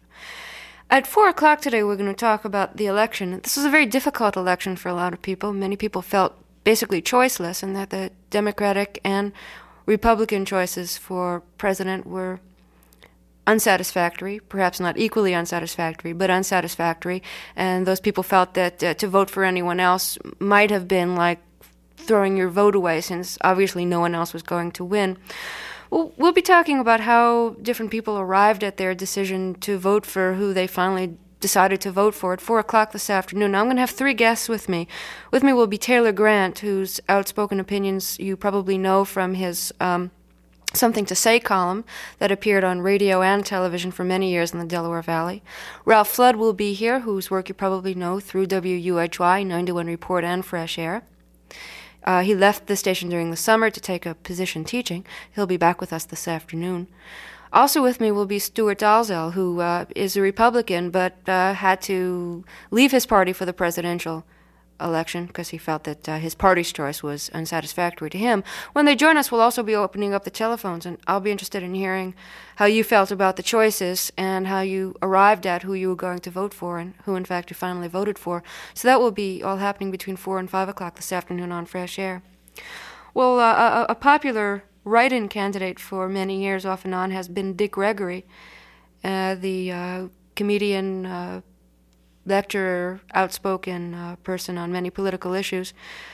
At four o'clock today, we're going to talk about the election. This was a very difficult election for a lot of people. Many people felt basically choiceless, and that the Democratic and Republican choices for president were unsatisfactory, perhaps not equally unsatisfactory, but unsatisfactory. And those people felt that uh, to vote for anyone else might have been like throwing your vote away, since obviously no one else was going to win. Well, we'll be talking about how different people arrived at their decision to vote for who they finally decided to vote for at four o'clock this afternoon. Now, I'm going to have three guests with me. With me will be Taylor Grant, whose outspoken opinions you probably know from his um, Something to Say column that appeared on radio and television for many years in the Delaware Valley. Ralph Flood will be here, whose work you probably know through W U H Y, ninety-one Report, and Fresh Air. Uh, he left the station during the summer to take a position teaching. He'll be back with us this afternoon. Also with me will be Stuart Dalzell, who uh, is a Republican but uh, had to leave his party for the presidential election because he felt that uh, his party's choice was unsatisfactory to him. When they join us, we'll also be opening up the telephones, and I'll be interested in hearing how you felt about the choices and how you arrived at who you were going to vote for and who, in fact, you finally voted for. So that will be all happening between four and five o'clock this afternoon on Fresh Air. Well, uh, a, a popular write-in candidate for many years off and on has been Dick Gregory, uh, the uh, comedian, uh, lecturer, outspoken uh, person on many political issues.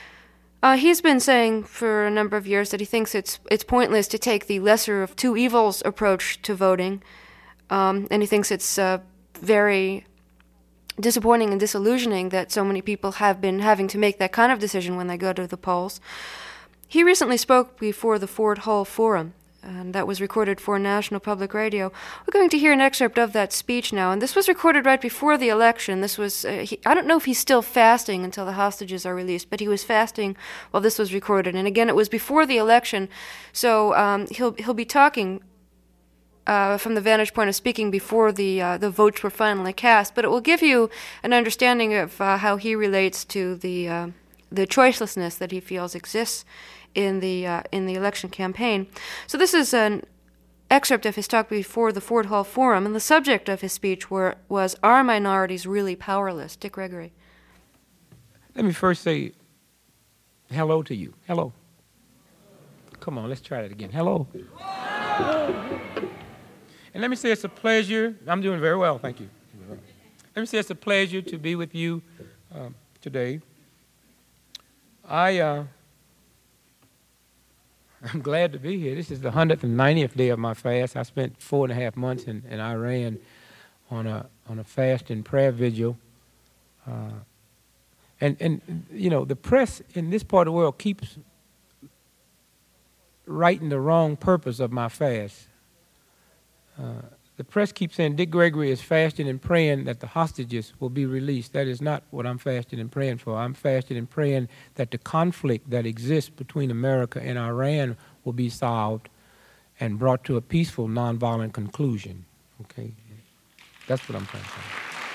Uh, he's been saying for a number of years that he thinks it's it's pointless to take the lesser of two evils approach to voting, um, and he thinks it's uh, very disappointing and disillusioning that so many people have been having to make that kind of decision when they go to the polls. He recently spoke before the Ford Hall Forum, and that was recorded for National Public Radio. We're going to hear an excerpt of that speech now, and this was recorded right before the election. This was, uh, he, I don't know if he's still fasting until the hostages are released, but he was fasting while this was recorded. And again, it was before the election, so um, he'll he'll be talking uh, from the vantage point of speaking before the uh, the votes were finally cast. But it will give you an understanding of uh, how he relates to the uh, the choicelessness that he feels exists in the uh, in the election campaign. So this is an excerpt of his talk before the Ford Hall Forum, and the subject of his speech were, was, Are Minorities Really Powerless? Dick Gregory. Let me first say hello to you. Hello. Come on, let's try that again. Hello. And let me say it's a pleasure. I'm doing very well, thank you. Let me say it's a pleasure to be with you uh, today. I... Uh, I'm glad to be here. This is the one hundred ninetieth day of my fast. I spent four and a half months in, in Iran on a on a fast and prayer vigil. Uh, and, and, you know, the press in this part of the world keeps writing the wrong purpose of my fast. Uh, the press keeps saying Dick Gregory is fasting and praying that the hostages will be released. That is not what I'm fasting and praying for. I'm fasting and praying that the conflict that exists between America and Iran will be solved and brought to a peaceful, nonviolent conclusion. Okay? That's what I'm praying for.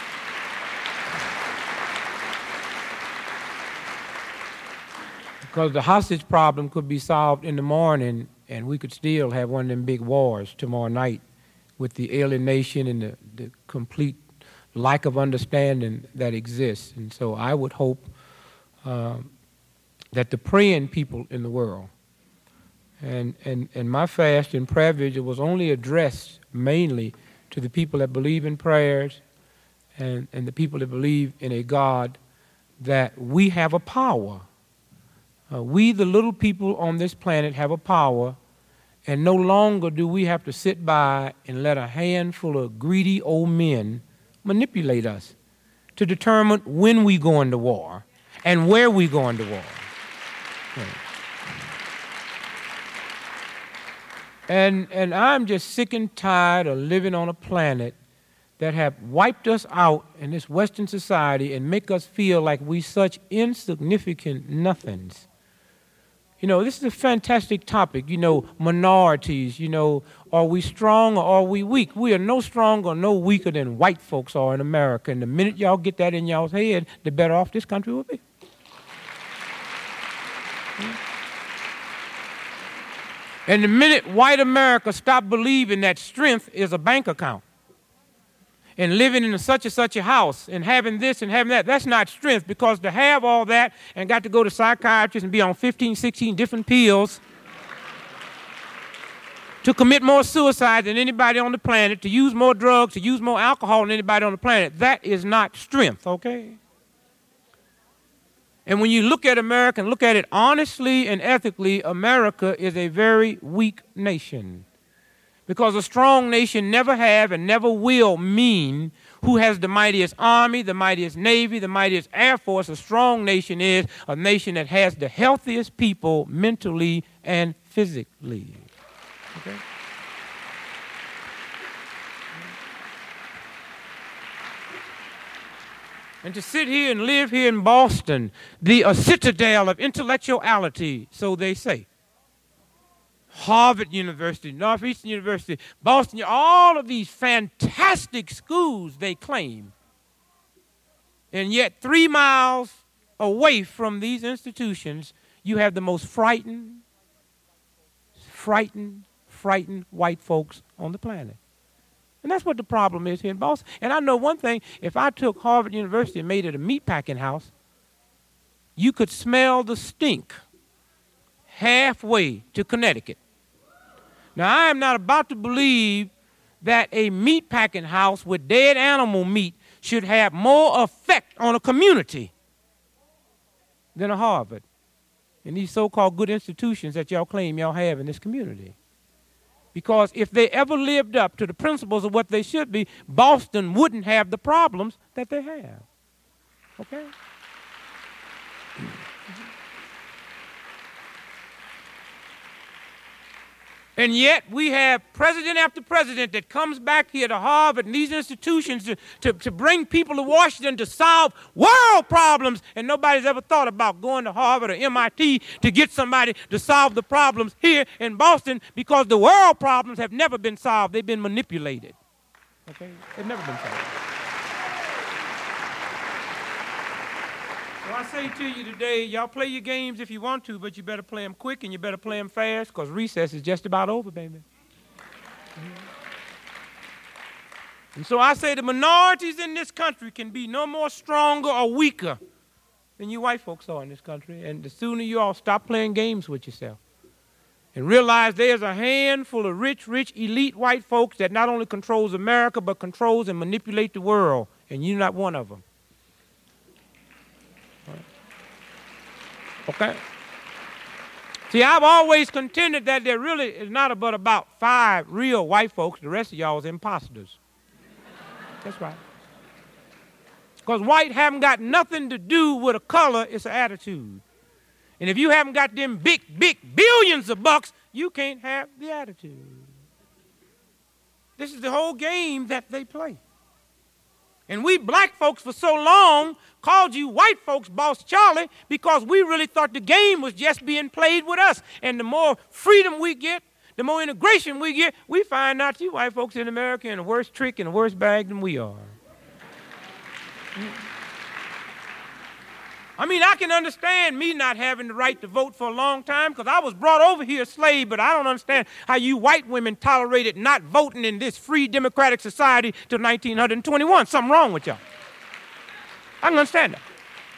Because the hostage problem could be solved in the morning, and we could still have one of them big wars tomorrow night with the alienation and the, the complete lack of understanding that exists. And so I would hope uh, that the praying people in the world, and, and, and my fast and prayer vigil was only addressed mainly to the people that believe in prayers and, and the people that believe in a God, that we have a power. Uh, we, the little people on this planet, have a power. And no longer do we have to sit by and let a handful of greedy old men manipulate us to determine when we go into war and where we go into war. And, and I'm just sick and tired of living on a planet that have wiped us out in this Western society and make us feel like we such insignificant nothings. You know, this is a fantastic topic, you know, minorities, you know, are we strong or are we weak? We are no stronger or no weaker than white folks are in America. And the minute y'all get that in y'all's head, the better off this country will be. And the minute white America stop believing that strength is a bank account and living in a such and such a house and having this and having that, that's not strength, because to have all that and got to go to psychiatrists and be on fifteen, sixteen different pills, to commit more suicide than anybody on the planet, to use more drugs, to use more alcohol than anybody on the planet, that is not strength, okay? And when you look at America and look at it honestly and ethically, America is a very weak nation. Because a strong nation never have and never will mean who has the mightiest army, the mightiest navy, the mightiest air force. A strong nation is a nation that has the healthiest people mentally and physically. Okay? And to sit here and live here in Boston, the a citadel of intellectuality, so they say. Harvard University, Northeastern University, Boston, all of these fantastic schools they claim. And yet three miles away from these institutions, you have the most frightened, frightened, frightened white folks on the planet. And that's what the problem is here in Boston. And I know one thing, if I took Harvard University and made it a meatpacking house, you could smell the stink halfway to Connecticut. Now, I am not about to believe that a meatpacking house with dead animal meat should have more effect on a community than a Harvard and these so-called good institutions that y'all claim y'all have in this community. Because if they ever lived up to the principles of what they should be, Boston wouldn't have the problems that they have. Okay? And yet we have president after president that comes back here to Harvard and these institutions to, to, to bring people to Washington to solve world problems, and nobody's ever thought about going to Harvard or M I T to get somebody to solve the problems here in Boston, because the world problems have never been solved. They've been manipulated. Okay? They've never been solved. So I say to you today, y'all play your games if you want to, but you better play them quick and you better play them fast, because recess is just about over, baby. Mm-hmm. And so I say the minorities in this country can be no more stronger or weaker than you white folks are in this country. And the sooner you all stop playing games with yourself and realize there's a handful of rich, rich, elite white folks that not only controls America, but controls and manipulate the world, and you're not one of them. Okay? See, I've always contended that there really is not but about five real white folks. The rest of y'all is imposters. That's right. Because white haven't got nothing to do with a color, it's an attitude. And if you haven't got them big, big billions of bucks, you can't have the attitude. This is the whole game that they play. And we black folks for so long called you white folks Boss Charlie because we really thought the game was just being played with us. And the more freedom we get, the more integration we get, we find out you white folks in America in a worse trick and a worse bag than we are. I mean, I can understand me not having the right to vote for a long time because I was brought over here a slave, but I don't understand how you white women tolerated not voting in this free democratic society till nineteen twenty-one. Something wrong with y'all. I can understand that.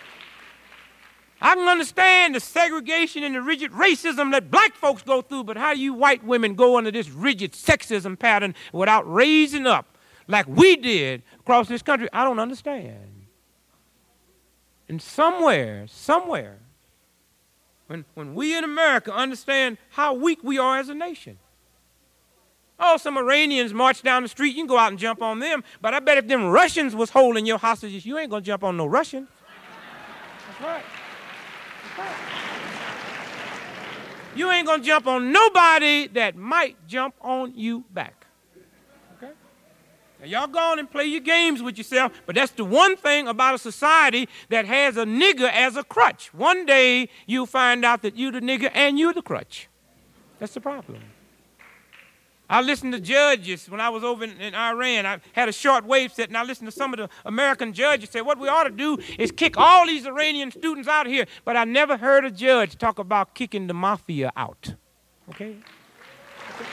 I can understand the segregation and the rigid racism that black folks go through, but how you white women go under this rigid sexism pattern without raising up like we did across this country, I don't understand. And somewhere, somewhere, when, when we in America understand how weak we are as a nation. Oh, some Iranians march down the street, you can go out and jump on them, but I bet if them Russians was holding your hostages, you ain't going to jump on no Russian. That's right. That's right. You ain't going to jump on nobody that might jump on you back. Okay? Now, y'all go on and play your games with yourself, but that's the one thing about a society that has a nigger as a crutch. One day you'll find out that you're the nigger and you're the crutch. That's the problem. I listened to judges when I was over in, in Iran. I had a short wave set, and I listened to some of the American judges say, what we ought to do is kick all these Iranian students out of here. But I never heard a judge talk about kicking the mafia out. Okay? Okay.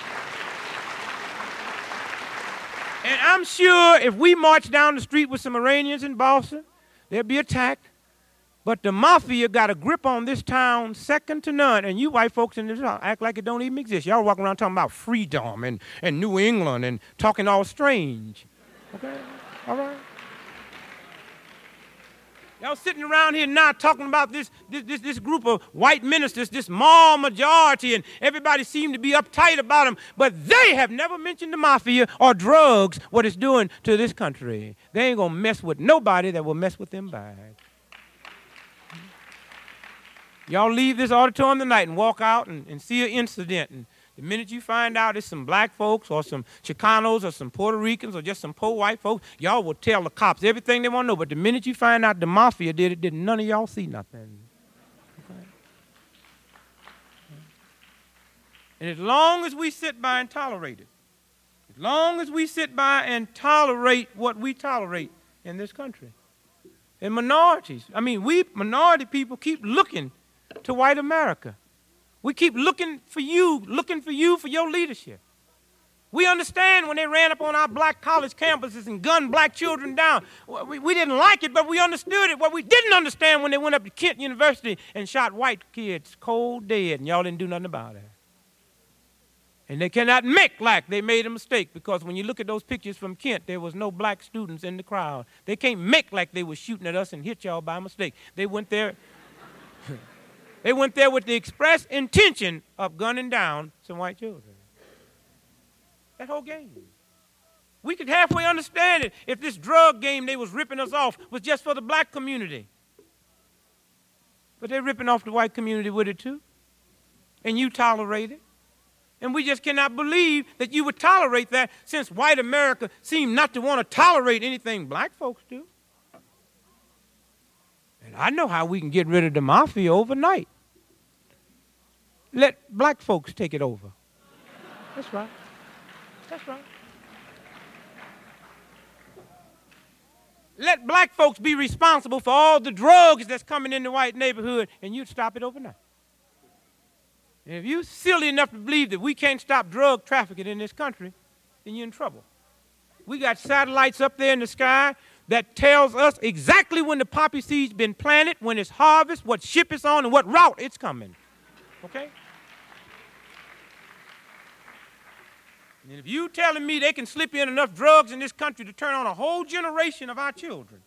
And I'm sure if we march down the street with some Iranians in Boston, they'll be attacked. But the mafia got a grip on this town second to none. And you white folks in this town act like it don't even exist. Y'all walking around talking about freedom and, and New England and talking all strange. Okay? All right? Y'all sitting around here now talking about this, this, this, this group of white ministers, this small majority, and everybody seem to be uptight about them. But they have never mentioned the mafia or drugs, what it's doing to this country. They ain't going to mess with nobody that will mess with them back. Y'all leave this auditorium tonight and walk out and, and see an incident. And the minute you find out it's some black folks or some Chicanos or some Puerto Ricans or just some poor white folks, y'all will tell the cops everything they want to know. But the minute you find out the mafia did it, did none of y'all see nothing. Okay? And as long as we sit by and tolerate it, as long as we sit by and tolerate what we tolerate in this country, and minorities, I mean, we minority people keep looking to white America. We keep looking for you, looking for you for your leadership. We understand when they ran up on our black college campuses and gunned black children down. We, we didn't like it, but we understood it. What we didn't understand when they went up to Kent University and shot white kids cold dead, and y'all didn't do nothing about it. And they cannot make like they made a mistake, because when you look at those pictures from Kent, there was no black students in the crowd. They can't make like they were shooting at us and hit y'all by mistake. They went there... They went there with the express intention of gunning down some white children. That whole game. We could halfway understand it if this drug game they was ripping us off was just for the black community. But they're ripping off the white community with it too. And you tolerate it. And we just cannot believe that you would tolerate that, since white America seemed not to want to tolerate anything black folks do. And I know how we can get rid of the mafia overnight. Let black folks take it over. That's right. That's right. Let black folks be responsible for all the drugs that's coming in the white neighborhood, and you'd stop it overnight. And if you're silly enough to believe that we can't stop drug trafficking in this country, then you're in trouble. We got satellites up there in the sky that tells us exactly when the poppy seed's been planted, when it's harvest, what ship it's on, and what route it's coming. Okay? And if you telling me they can slip in enough drugs in this country to turn on a whole generation of our children,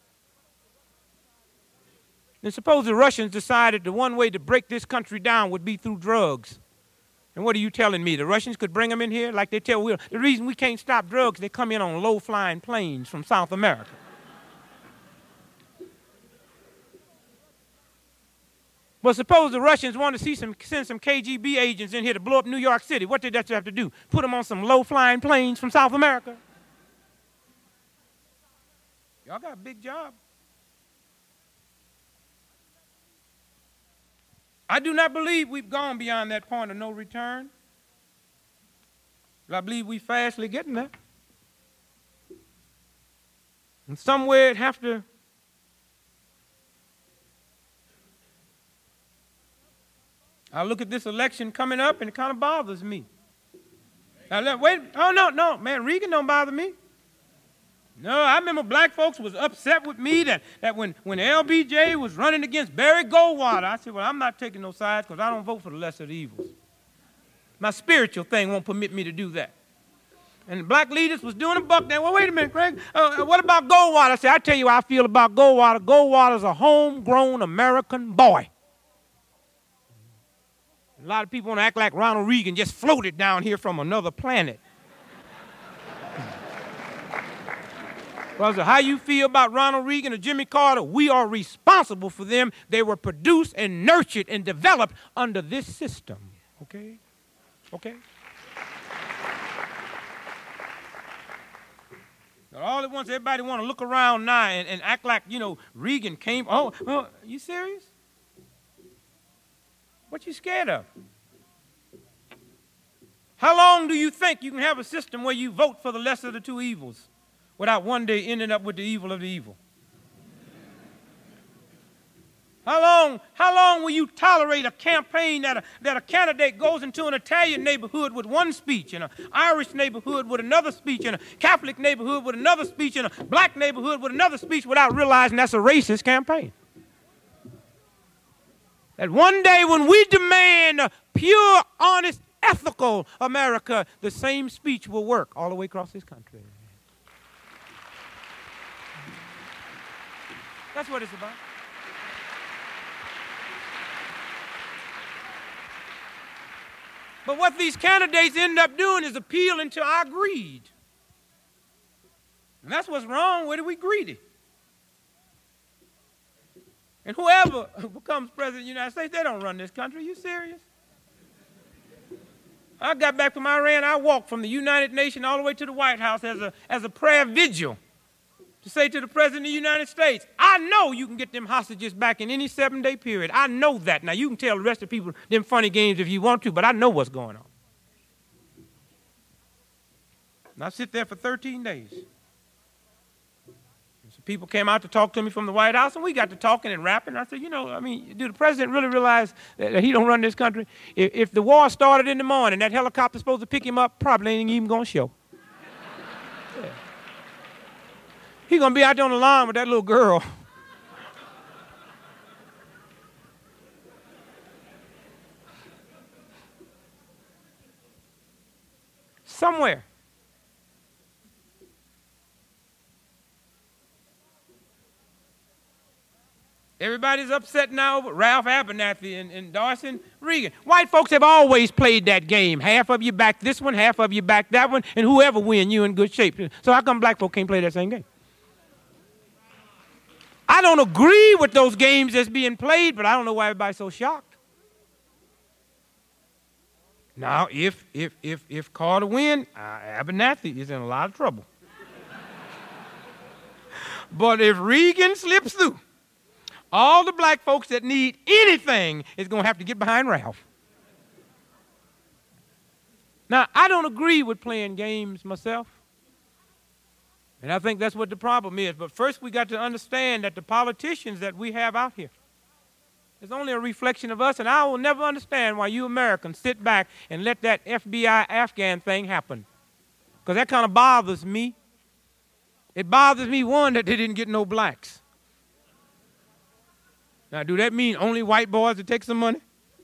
then suppose the Russians decided the one way to break this country down would be through drugs. And what are you telling me? The Russians could bring them in here like they tell we. The reason we can't stop drugs, they come in on low-flying planes from South America. Well, suppose the Russians want to see some, send some K G B agents in here to blow up New York City. What did that have to do? Put them on some low-flying planes from South America? Y'all got a big job. I do not believe we've gone beyond that point of no return. But I believe we're fastly getting there. And somewhere it have to I look at this election coming up, and it kind of bothers me. Now, wait, oh, no, no, man, Reagan don't bother me. No, I remember black folks was upset with me that, that when, when L B J was running against Barry Goldwater, I said, well, I'm not taking no sides because I don't vote for the lesser of the evils. My spiritual thing won't permit me to do that. And the black leaders was doing a buck then. Well, wait a minute, Craig. Uh, what about Goldwater? I said, I tell you how I feel about Goldwater. Goldwater's a homegrown American boy. A lot of people want to act like Ronald Reagan just floated down here from another planet. Well, so how you feel about Ronald Reagan or Jimmy Carter? We are responsible for them. They were produced and nurtured and developed under this system. Okay? Okay? All at once, everybody want to look around now and, and act like, you know, Reagan came. Oh, oh, you serious? What you scared of? How long do you think you can have a system where you vote for the lesser of the two evils without one day ending up with the evil of the evil? How long, how long will you tolerate a campaign that a, that a candidate goes into an Italian neighborhood with one speech, and an Irish neighborhood with another speech, and a Catholic neighborhood with another speech, and a black neighborhood with another speech without realizing that's a racist campaign? That one day when we demand a pure, honest, ethical America, the same speech will work all the way across this country. That's what it's about. But what these candidates end up doing is appealing to our greed. And that's what's wrong with it. We greedy. And whoever becomes president of the United States, they don't run this country. Are you serious? I got back from Iran. I walked from the United Nations all the way to the White House as a, as a prayer vigil to say to the President of the United States, I know you can get them hostages back in any seven-day period. I know that. Now, you can tell the rest of the people them funny games if you want to, but I know what's going on. And I sit there for thirteen days. And so people came out to talk to me from the White House, and we got to talking and rapping. I said, you know, I mean, do the President really realize that he don't run this country? If, if the war started in the morning, that helicopter's supposed to pick him up, probably ain't even going to show. Yeah. He's going to be out there on the lawn with that little girl. Somewhere. Everybody's upset now over Ralph Abernathy and, and Darcy Reagan. White folks have always played that game. Half of you back this one, half of you back that one, and whoever win, you in good shape. So how come black folk can't play that same game? I don't agree with those games that's being played, but I don't know why everybody's so shocked. Now, if if if if Carter win, uh, Abernathy is in a lot of trouble. But if Reagan slips through, all the black folks that need anything is going to have to get behind Ralph. Now, I don't agree with playing games myself. And I think that's what the problem is. But first we got to understand that the politicians that we have out here is only a reflection of us, and I will never understand why you Americans sit back and let that F B I Afghan thing happen. Because that kind of bothers me. It bothers me, one, that they didn't get no blacks. Now, do that mean only white boys to take some money?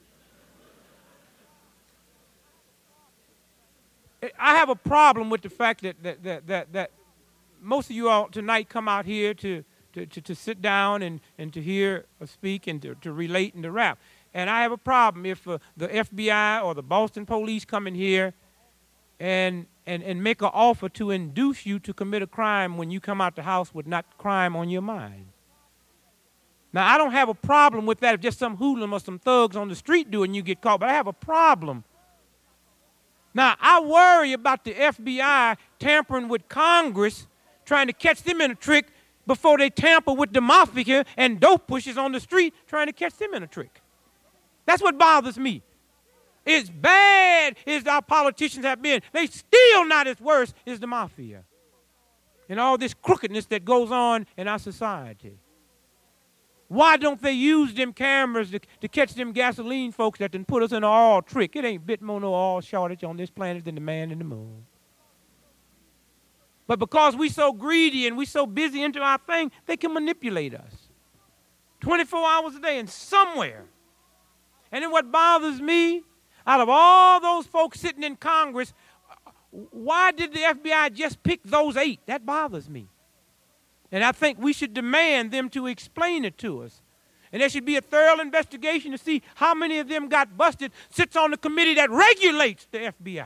I have a problem with the fact that that that that, that most of you all tonight come out here to, to, to, to sit down and, and to hear or speak and to, to relate and to rap. And I have a problem if uh, the F B I or the Boston police come in here and, and, and make an offer to induce you to commit a crime when you come out the house with not crime on your mind. Now, I don't have a problem with that if just some hoodlum or some thugs on the street do it and you get caught, but I have a problem. Now, I worry about the F B I tampering with Congress, trying to catch them in a trick before they tamper with the mafia and dope pushers on the street trying to catch them in a trick. That's what bothers me. As bad as our politicians have been, they still not as worse as the mafia and all this crookedness that goes on in our society. Why don't they use them cameras to, to catch them gasoline folks that done put us in an oil trick? It ain't bit more no oil shortage on this planet than the man in the moon. But because we so greedy and we so busy into our thing, they can manipulate us twenty-four hours a day and somewhere. And then what bothers me, out of all those folks sitting in Congress, why did the F B I just pick those eight? That bothers me. And I think we should demand them to explain it to us. And there should be a thorough investigation to see how many of them got busted, sits on the committee that regulates the F B I.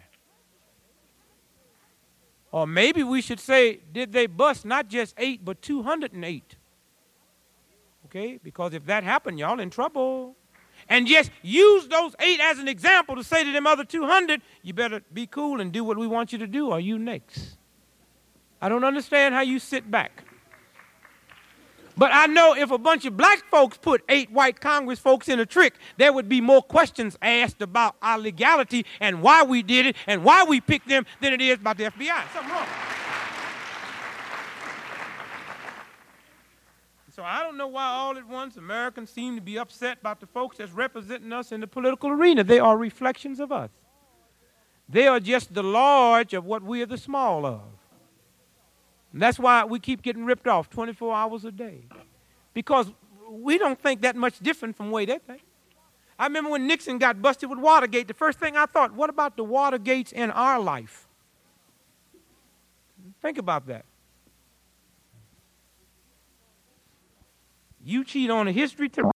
Or maybe we should say, did they bust not just eight, but two hundred eight? Okay, because if that happened, y'all in trouble. And just use those eight as an example to say to them other two hundred, you better be cool and do what we want you to do, or you next. I don't understand how you sit back. But I know if a bunch of black folks put eight white Congress folks in a trick, there would be more questions asked about our legality and why we did it and why we picked them than it is about the F B I. Something wrong. So I don't know why all at once Americans seem to be upset about the folks that's representing us in the political arena. They are reflections of us. They are just the large of what we are the small of. And that's why we keep getting ripped off twenty-four hours a day. Because we don't think that much different from the way they think. I remember when Nixon got busted with Watergate, the first thing I thought, what about the Watergates in our life? Think about that. You cheat on a history test.